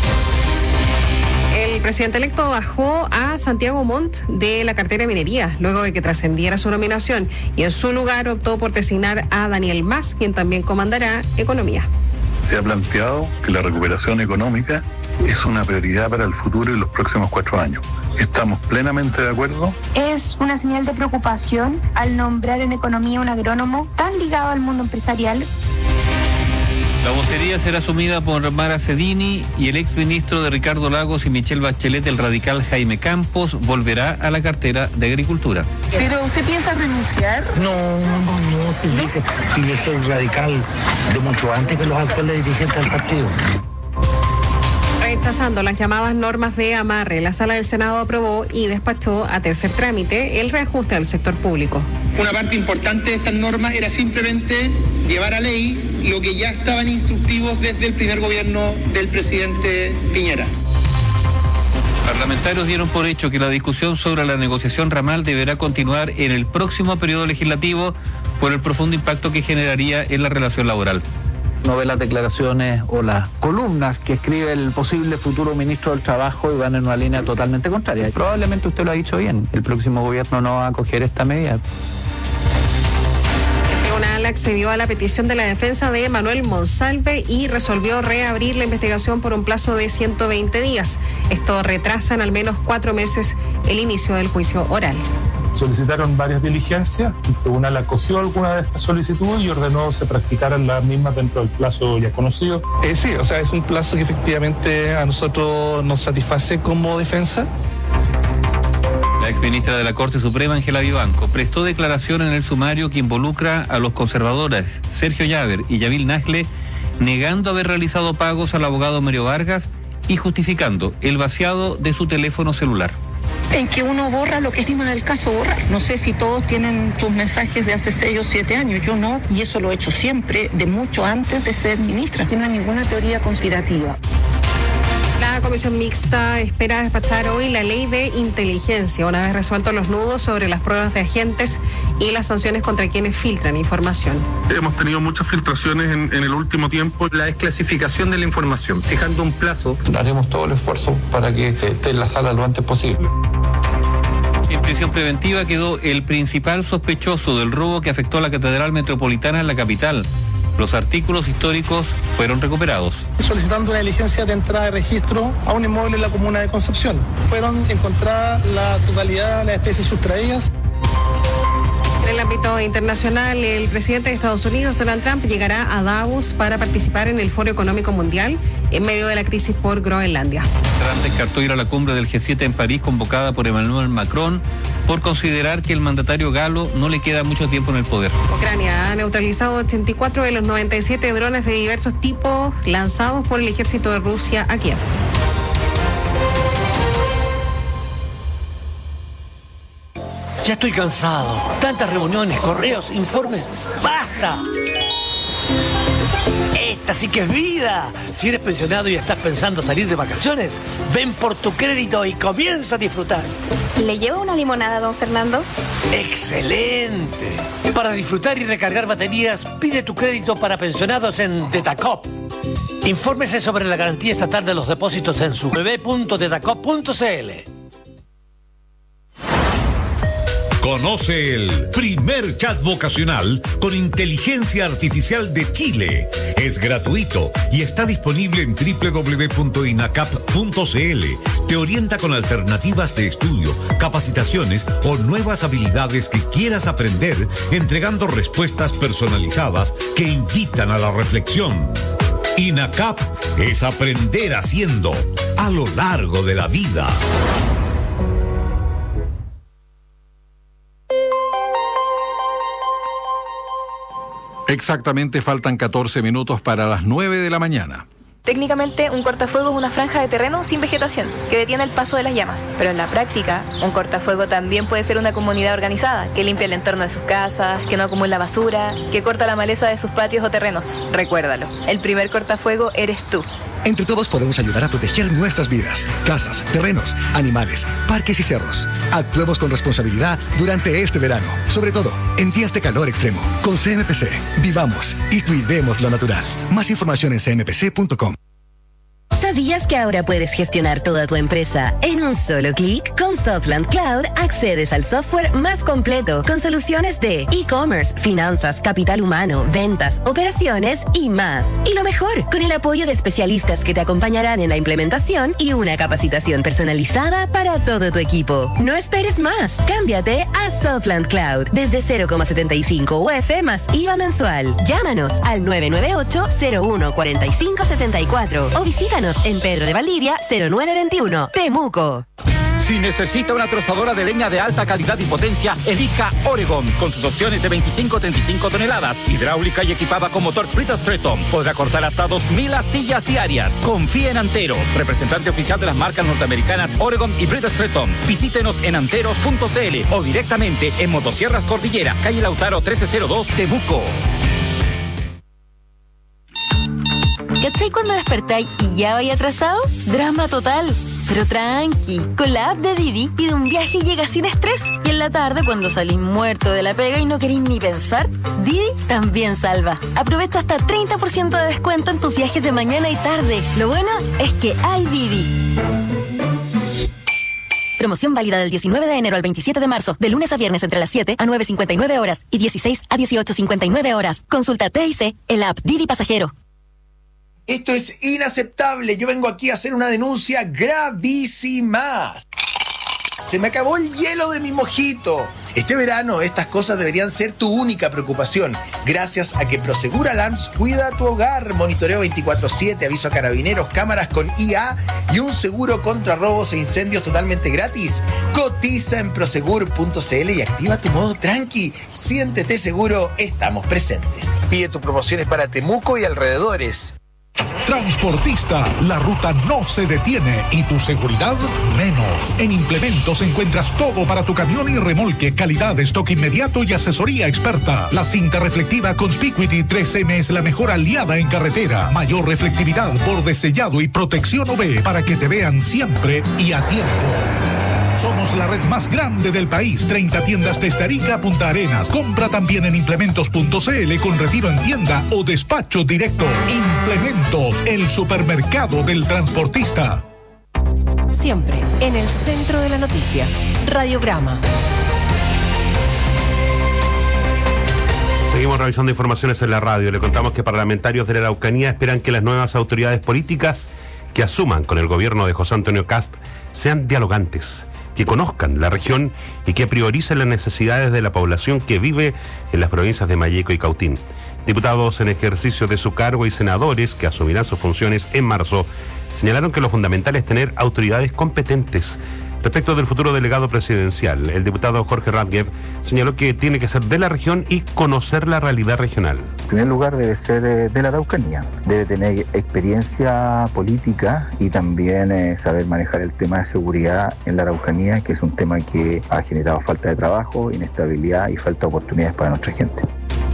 El presidente electo bajó a Santiago Montt de la cartera de minería, luego de que trascendiera su nominación, y en su lugar optó por designar a Daniel Mas, quien también comandará Economía. Se ha planteado que la recuperación económica es una prioridad para el futuro y los próximos cuatro años. Estamos plenamente de acuerdo. Es una señal de preocupación al nombrar en Economía un agrónomo tan ligado al mundo empresarial. La vocería será asumida por Mara Cedini y el exministro de Ricardo Lagos y Michelle Bachelet, el radical Jaime Campos, volverá a la cartera de Agricultura. ¿Pero usted piensa renunciar? No, no, no, no. Si yo soy radical de mucho antes que los actuales dirigentes del partido. Rechazando las llamadas normas de amarre, la Sala del Senado aprobó y despachó a tercer trámite el reajuste del sector público. Una parte importante de estas normas era simplemente llevar a ley lo que ya estaban instructivos desde el primer gobierno del presidente Piñera. Parlamentarios dieron por hecho que la discusión sobre la negociación ramal deberá continuar en el próximo periodo legislativo por el profundo impacto que generaría en la relación laboral. No ve las declaraciones o las columnas que escribe el posible futuro ministro del Trabajo y van en una línea totalmente contraria. Probablemente usted lo ha dicho bien, el próximo gobierno no va a acoger esta medida. El tribunal accedió a la petición de la defensa de Manuel Monsalve y resolvió reabrir la investigación por un plazo de ciento veinte días. Esto retrasa en al menos cuatro meses el inicio del juicio oral. Solicitaron varias diligencias, el tribunal acogió alguna de estas solicitudes y ordenó se practicaran las mismas dentro del plazo ya conocido. Eh, sí, o sea, es un plazo que efectivamente a nosotros nos satisface como defensa. La exministra de la Corte Suprema, Ángela Vivanco, prestó declaración en el sumario que involucra a los conservadores Sergio Llaver y Yamil Najle, negando haber realizado pagos al abogado Mario Vargas y justificando el vaciado de su teléfono celular. en que uno borra lo que estima del caso borrar. No sé si todos tienen tus mensajes de hace seis o siete años, yo no, y eso lo he hecho siempre, de mucho antes de ser ministra. No hay ninguna teoría conspirativa. La comisión mixta espera despachar hoy la ley de inteligencia, una vez resueltos los nudos sobre las pruebas de agentes y las sanciones contra quienes filtran información. Hemos tenido muchas filtraciones en, en el último tiempo. La desclasificación de la información, fijando un plazo. Haremos todo el esfuerzo para que esté en la sala lo antes posible. En prisión preventiva quedó el principal sospechoso del robo que afectó a la Catedral Metropolitana en la capital. Los artículos históricos fueron recuperados. Solicitando una diligencia de entrada de registro a un inmueble en la comuna de Concepción. Fueron encontradas la totalidad de las especies sustraídas. En el ámbito internacional, el presidente de Estados Unidos, Donald Trump, llegará a Davos para participar en el Foro Económico Mundial en medio de la crisis por Groenlandia. Trump descartó ir a la cumbre del G siete en París convocada por Emmanuel Macron por considerar que el mandatario galo no le queda mucho tiempo en el poder. Ucrania ha neutralizado ochenta y cuatro de los noventa y siete drones de diversos tipos lanzados por el ejército de Rusia a Kiev. Ya estoy cansado. Tantas reuniones, correos, informes. ¡Basta! Esta sí que es vida. Si eres pensionado y estás pensando salir de vacaciones, ven por tu crédito y comienza a disfrutar. ¿Le llevo una limonada, don Fernando? ¡Excelente! Para disfrutar y recargar baterías, pide tu crédito para pensionados en Detacop. Infórmese sobre la garantía estatal de los depósitos en su w w w punto detacop punto c l. Conoce el primer chat vocacional con inteligencia artificial de Chile. Es gratuito y está disponible en w w w punto inacap punto c l. Te orienta con alternativas de estudio, capacitaciones o nuevas habilidades que quieras aprender, entregando respuestas personalizadas que invitan a la reflexión. INACAP es aprender haciendo a lo largo de la vida. Exactamente, faltan catorce minutos para las nueve de la mañana. Técnicamente, un cortafuego es una franja de terreno sin vegetación que detiene el paso de las llamas. Pero en la práctica, un cortafuego también puede ser una comunidad organizada que limpia el entorno de sus casas, que no acumula basura, que corta la maleza de sus patios o terrenos. Recuérdalo, el primer cortafuego eres tú. Entre todos podemos ayudar a proteger nuestras vidas, casas, terrenos, animales, parques y cerros. Actuemos con responsabilidad durante este verano, sobre todo en días de calor extremo. Con C M P C, vivamos y cuidemos lo natural. Más información en c m p c punto com. ¿Sabías que ahora puedes gestionar toda tu empresa en un solo clic? Con Softland Cloud accedes al software más completo con soluciones de e-commerce, finanzas, capital humano, ventas, operaciones y más. Y lo mejor, con el apoyo de especialistas que te acompañarán en la implementación y una capacitación personalizada para todo tu equipo. No esperes más. Cámbiate a Softland Cloud desde cero coma setenta y cinco U F más I V A mensual. Llámanos al nueve nueve ocho, cero uno, cuatro cinco siete cuatro o visítanos en Pedro de Valdivia, cero nueve veintiuno, Temuco. Si necesita una trozadora de leña de alta calidad y potencia, elija Oregon, con sus opciones de veinticinco a treinta y cinco toneladas, hidráulica y equipada con motor Bridgestone. Podrá cortar hasta dos mil astillas diarias. Confíe en Anteros, representante oficial de las marcas norteamericanas Oregon y Bridgestone. Visítenos en anteros punto c l o directamente en Motosierras Cordillera, calle Lautaro trece cero dos, Temuco. ¿Cachai cuando despertáis y ya vais atrasado? Drama total. Pero tranqui, con la app de Didi pide un viaje y llega sin estrés. Y en la tarde, cuando salís muerto de la pega y no queréis ni pensar, Didi también salva. Aprovecha hasta treinta por ciento de descuento en tus viajes de mañana y tarde. Lo bueno es que hay Didi. Promoción válida del diecinueve de enero al veintisiete de marzo, de lunes a viernes entre las siete a nueve cincuenta y nueve horas y dieciséis a dieciocho cincuenta y nueve horas. Consulta T I C en la app Didi Pasajero. Esto es inaceptable. Yo vengo aquí a hacer una denuncia gravísima. Se me acabó el hielo de mi mojito. Este verano estas cosas deberían ser tu única preocupación. Gracias a que Prosegur Alarms cuida tu hogar. Monitoreo veinticuatro siete, aviso a carabineros, cámaras con I A y un seguro contra robos e incendios totalmente gratis. Cotiza en prosegur punto c l y activa tu modo tranqui. Siéntete seguro, estamos presentes. Pide tus promociones para Temuco y alrededores. Transportista, la ruta no se detiene y tu seguridad menos. En Implementos encuentras todo para tu camión y remolque, calidad, stock inmediato y asesoría experta. La cinta reflectiva Conspicuity tres eme es la mejor aliada en carretera. Mayor reflectividad, borde sellado y protección U V para que te vean siempre y a tiempo. Somos la red más grande del país, treinta tiendas desde Arica a Punta Arenas. Compra también en implementos punto c l con retiro en tienda o despacho directo. Implementos, el supermercado del transportista. Siempre en el centro de la noticia. Radiograma. Seguimos revisando informaciones en la radio. Le contamos que parlamentarios de la Araucanía esperan que las nuevas autoridades políticas que asuman con el gobierno de José Antonio Kast sean dialogantes, que conozcan la región y que prioricen las necesidades de la población que vive en las provincias de Malleco y Cautín. Diputados en ejercicio de su cargo y senadores que asumirán sus funciones en marzo señalaron que lo fundamental es tener autoridades competentes. Respecto del futuro delegado presidencial, el diputado Jorge Radgev señaló que tiene que ser de la región y conocer la realidad regional. En primer lugar debe ser eh, de la Araucanía, debe tener experiencia política y también eh, saber manejar el tema de seguridad en la Araucanía, que es un tema que ha generado falta de trabajo, inestabilidad y falta de oportunidades para nuestra gente.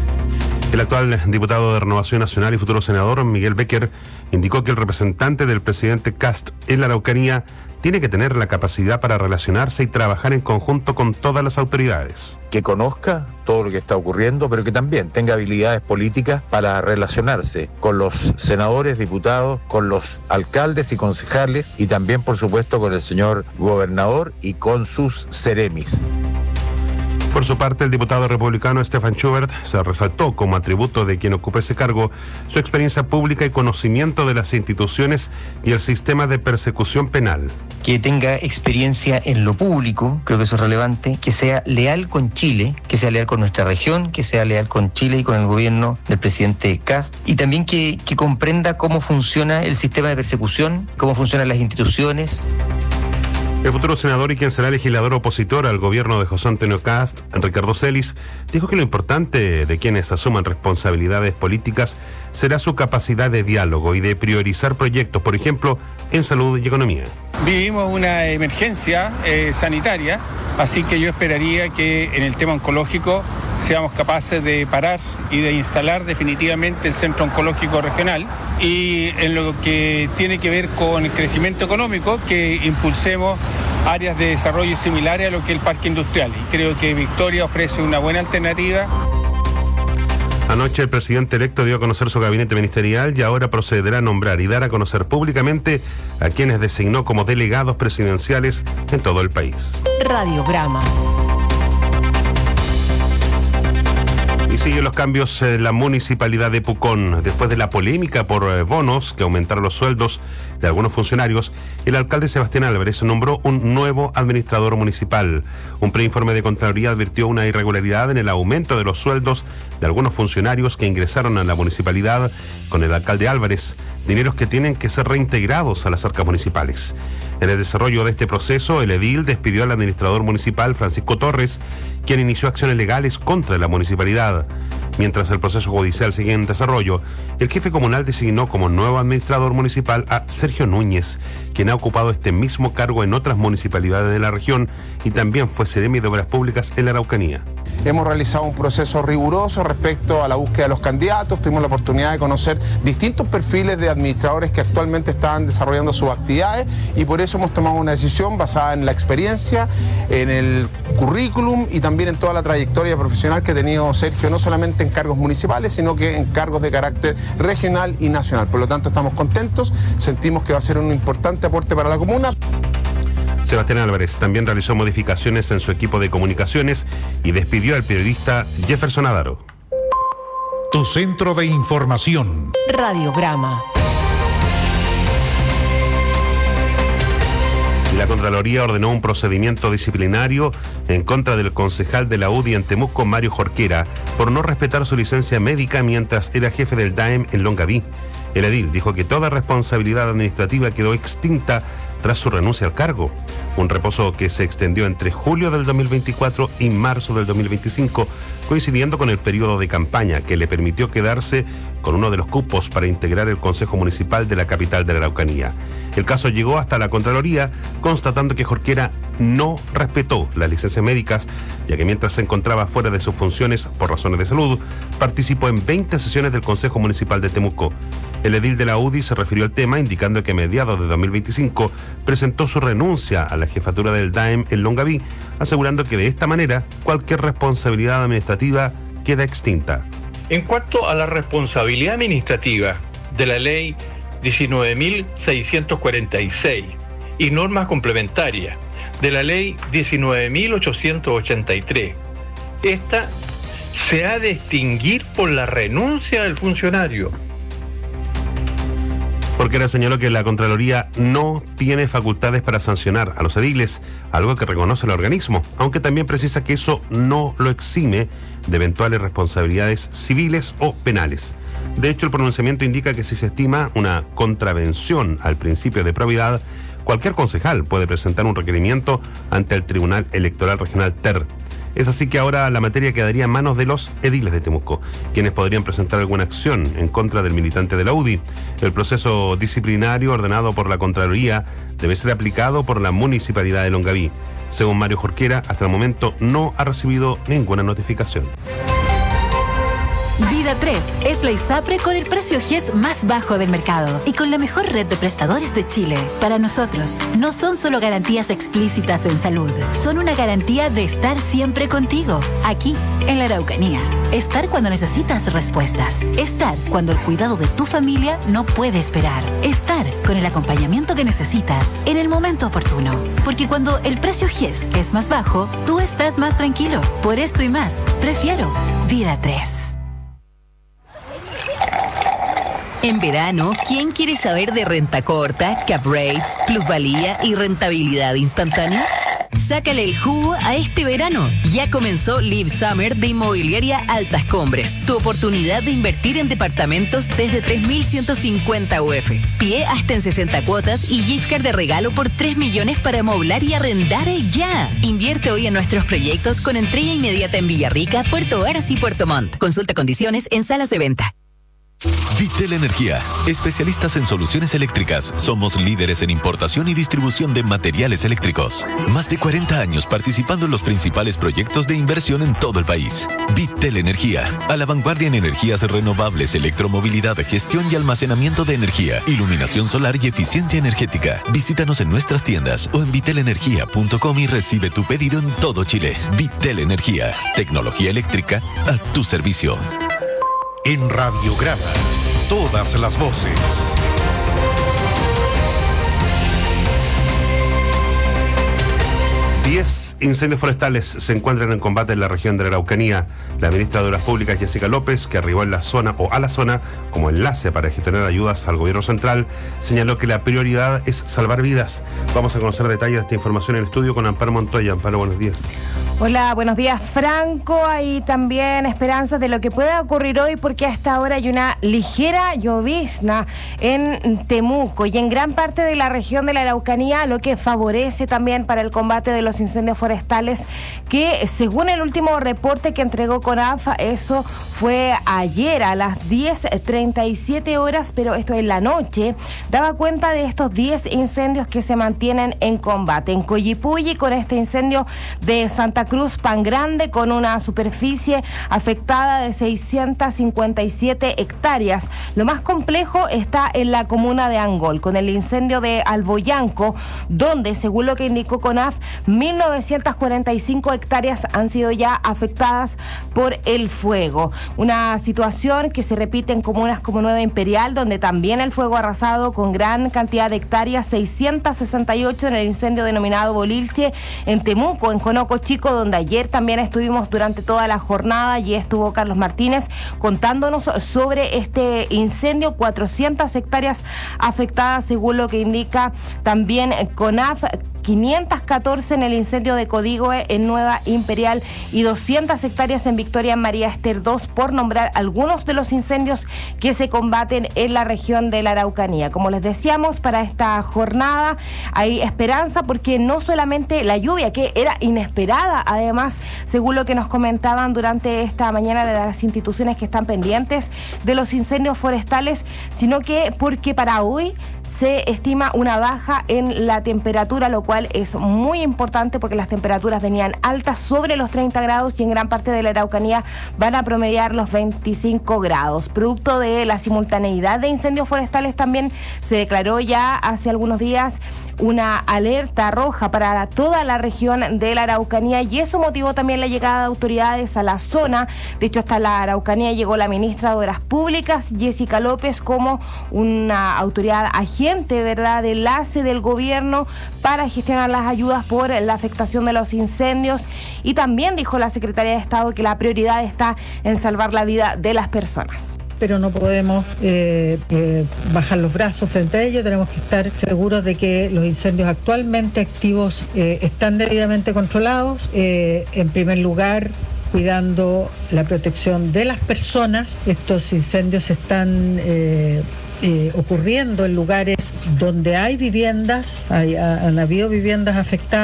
El actual diputado de Renovación Nacional y futuro senador, Miguel Becker, indicó que el representante del presidente Kast en la Araucanía tiene que tener la capacidad para relacionarse y trabajar en conjunto con todas las autoridades. Que conozca todo lo que está ocurriendo, pero que también tenga habilidades políticas para relacionarse con los senadores, diputados, con los alcaldes y concejales y también, por supuesto, con el señor gobernador y con sus seremis. Por su parte, el diputado republicano Stefan Schubert se resaltó como atributo de quien ocupa ese cargo su experiencia pública y conocimiento de las instituciones y el sistema de persecución penal. Que tenga experiencia en lo público, creo que eso es relevante, que sea leal con Chile, que sea leal con nuestra región, que sea leal con Chile y con el gobierno del presidente Kast, y también que, que comprenda cómo funciona el sistema de persecución, cómo funcionan las instituciones. El futuro senador y quien será legislador opositor al gobierno de José Antonio Kast, Ricardo Celis, dijo que lo importante de quienes asuman responsabilidades políticas será su capacidad de diálogo y de priorizar proyectos, por ejemplo, en salud y economía. Vivimos una emergencia eh, sanitaria, así que yo esperaría que en el tema oncológico seamos capaces de parar y de instalar definitivamente el Centro Oncológico Regional, y en lo que tiene que ver con el crecimiento económico, que impulsemos áreas de desarrollo similares a lo que es el parque industrial, y creo que Victoria ofrece una buena alternativa. Anoche el presidente electo dio a conocer su gabinete ministerial y ahora procederá a nombrar y dar a conocer públicamente a quienes designó como delegados presidenciales en todo el país. Radiograma. Y siguen los cambios en la municipalidad de Pucón. Después de la polémica por bonos que aumentaron los sueldos de algunos funcionarios, el alcalde Sebastián Álvarez nombró un nuevo administrador municipal. Un preinforme de Contraloría advirtió una irregularidad en el aumento de los sueldos de algunos funcionarios que ingresaron a la municipalidad con el alcalde Álvarez, dineros que tienen que ser reintegrados a las arcas municipales. En el desarrollo de este proceso, el edil despidió al administrador municipal Francisco Torres, quien inició acciones legales contra la municipalidad. Mientras el proceso judicial sigue en desarrollo, el jefe comunal designó como nuevo administrador municipal a Sergio Núñez, quien ha ocupado este mismo cargo en otras municipalidades de la región y también fue seremi de Obras Públicas en la Araucanía. Hemos realizado un proceso riguroso respecto a la búsqueda de los candidatos. Tuvimos la oportunidad de conocer distintos perfiles de administradores que actualmente están desarrollando sus actividades y por eso hemos tomado una decisión basada en la experiencia, en el currículum y también en toda la trayectoria profesional que ha tenido Sergio, no solamente en cargos municipales, sino que en cargos de carácter regional y nacional. Por lo tanto, estamos contentos, sentimos que va a ser un importante aporte para la comuna. Sebastián Álvarez también realizó modificaciones en su equipo de comunicaciones y despidió al periodista Jefferson Adaro. Tu centro de información. Radiograma. La Contraloría ordenó un procedimiento disciplinario en contra del concejal de la U D I en Temuco, Mario Jorquera, por no respetar su licencia médica mientras era jefe del D A E M en Longaví. El edil dijo que toda responsabilidad administrativa quedó extinta tras su renuncia al cargo. Un reposo que se extendió entre julio del dos mil veinticuatro y marzo del dos mil veinticinco, coincidiendo con el periodo de campaña que le permitió quedarse con uno de los cupos para integrar el Consejo Municipal de la capital de la Araucanía. El caso llegó hasta la Contraloría, constatando que Jorquera no respetó las licencias médicas, ya que mientras se encontraba fuera de sus funciones por razones de salud, participó en veinte sesiones del Consejo Municipal de Temuco. El edil de la U D I se refirió al tema, indicando que a mediados de dos mil veinticinco presentó su renuncia a la jefatura del D A E M en Longaví, asegurando que de esta manera cualquier responsabilidad administrativa queda extinta. En cuanto a la responsabilidad administrativa de la ley diecinueve mil seiscientos cuarenta y seis y normas complementarias de la ley diecinueve mil ochocientos ochenta y tres, esta se ha de extinguir por la renuncia del funcionario. Jorquera señaló que la Contraloría no tiene facultades para sancionar a los ediles, algo que reconoce el organismo, aunque también precisa que eso no lo exime de eventuales responsabilidades civiles o penales. De hecho, el pronunciamiento indica que si se estima una contravención al principio de probidad, cualquier concejal puede presentar un requerimiento ante el Tribunal Electoral Regional T E R. Es así que ahora la materia quedaría en manos de los ediles de Temuco, quienes podrían presentar alguna acción en contra del militante de la U D I. El proceso disciplinario ordenado por la Contraloría debe ser aplicado por la Municipalidad de Longaví. Según Mario Jorquera, hasta el momento no ha recibido ninguna notificación. Vida tres es la ISAPRE con el precio G E S más bajo del mercado y con la mejor red de prestadores de Chile. Para nosotros, no son solo garantías explícitas en salud, son una garantía de estar siempre contigo, aquí, en la Araucanía. Estar cuando necesitas respuestas. Estar cuando el cuidado de tu familia no puede esperar. Estar con el acompañamiento que necesitas en el momento oportuno. Porque cuando el precio G E S es más bajo, tú estás más tranquilo. Por esto y más, prefiero Vida tres. En verano, ¿quién quiere saber de renta corta, cap rates, plusvalía y rentabilidad instantánea? Sácale el jugo a este verano. Ya comenzó Live Summer de Inmobiliaria Altas Cumbres. Tu oportunidad de invertir en departamentos desde tres mil ciento cincuenta U F. Pie hasta en sesenta cuotas y gift card de regalo por tres millones para amoblar y arrendar ya. Invierte hoy en nuestros proyectos con entrega inmediata en Villarrica, Puerto Varas y Puerto Montt. Consulta condiciones en salas de venta. Vitel Energía, especialistas en soluciones eléctricas. Somos líderes en importación y distribución de materiales eléctricos. Más de cuarenta años participando en los principales proyectos de inversión en todo el país. Vitel Energía, a la vanguardia en energías renovables, electromovilidad, gestión y almacenamiento de energía, iluminación solar y eficiencia energética. Visítanos en nuestras tiendas o en vitel energía punto com y recibe tu pedido en todo Chile. Vitel Energía, tecnología eléctrica a tu servicio. En Radiograma, todas las voces. Diez incendios forestales se encuentran en combate en la región de la Araucanía. La ministra de Obras Públicas, Jessica López, que arribó en la zona o a la zona como enlace para gestionar ayudas al gobierno central, señaló que la prioridad es salvar vidas. Vamos a conocer detalles de esta información en el estudio con Amparo Montoya. Amparo, buenos días. Hola, buenos días, Franco. Hay también esperanzas de lo que pueda ocurrir hoy porque a esta hora hay una ligera llovizna en Temuco y en gran parte de la región de la Araucanía, lo que favorece también para el combate de los incendios forestales que, según el último reporte que entregó CONAF, eso fue ayer a las diez treinta y siete horas, pero esto es la noche, daba cuenta de estos diez incendios que se mantienen en combate. En Collipulli, con este incendio de Santa Cruz Pan Grande, con una superficie afectada de seiscientas cincuenta y siete hectáreas. Lo más complejo está en la comuna de Angol, con el incendio de Alboyanco, donde, según lo que indicó CONAF, mil novecientas cuarenta y cinco hectáreas han sido ya afectadas por el fuego. Una situación que se repite en comunas como Nueva Imperial, donde también el fuego ha arrasado con gran cantidad de hectáreas, seiscientas sesenta y ocho en el incendio denominado Bolilche, en Temuco, en Conoco Chico, donde ayer también estuvimos durante toda la jornada y estuvo Carlos Martínez contándonos sobre este incendio, cuatrocientas hectáreas afectadas según lo que indica también CONAF, quinientas catorce en el incendio de Códigoe en Nueva Imperial y doscientas hectáreas en Victoria en María Ester dos, por nombrar algunos de los incendios que se combaten en la región de la Araucanía. Como les decíamos, para esta jornada hay esperanza porque no solamente la lluvia, que era inesperada, además, según lo que nos comentaban durante esta mañana de las instituciones que están pendientes de los incendios forestales, sino que porque para hoy se estima una baja en la temperatura, lo cual es muy importante porque las temperaturas venían altas sobre los treinta grados y en gran parte de la Araucanía van a promediar los veinticinco grados. Producto de la simultaneidad de incendios forestales también se declaró ya hace algunos días una alerta roja para toda la región de la Araucanía y eso motivó también la llegada de autoridades a la zona. De hecho, hasta la Araucanía llegó la ministra de Obras Públicas, Jessica López, como una autoridad agente, ¿verdad?, de enlace del gobierno para gestionar las ayudas por la afectación de los incendios. Y también dijo la Secretaría de Estado que la prioridad está en salvar la vida de las personas. Pero no podemos eh, eh, bajar los brazos frente a ello. Tenemos que estar seguros de que los incendios actualmente activos eh, están debidamente controlados. Eh, en primer lugar, cuidando la protección de las personas. Estos incendios están eh, eh, ocurriendo en lugares donde hay viviendas, hay, han habido viviendas afectadas.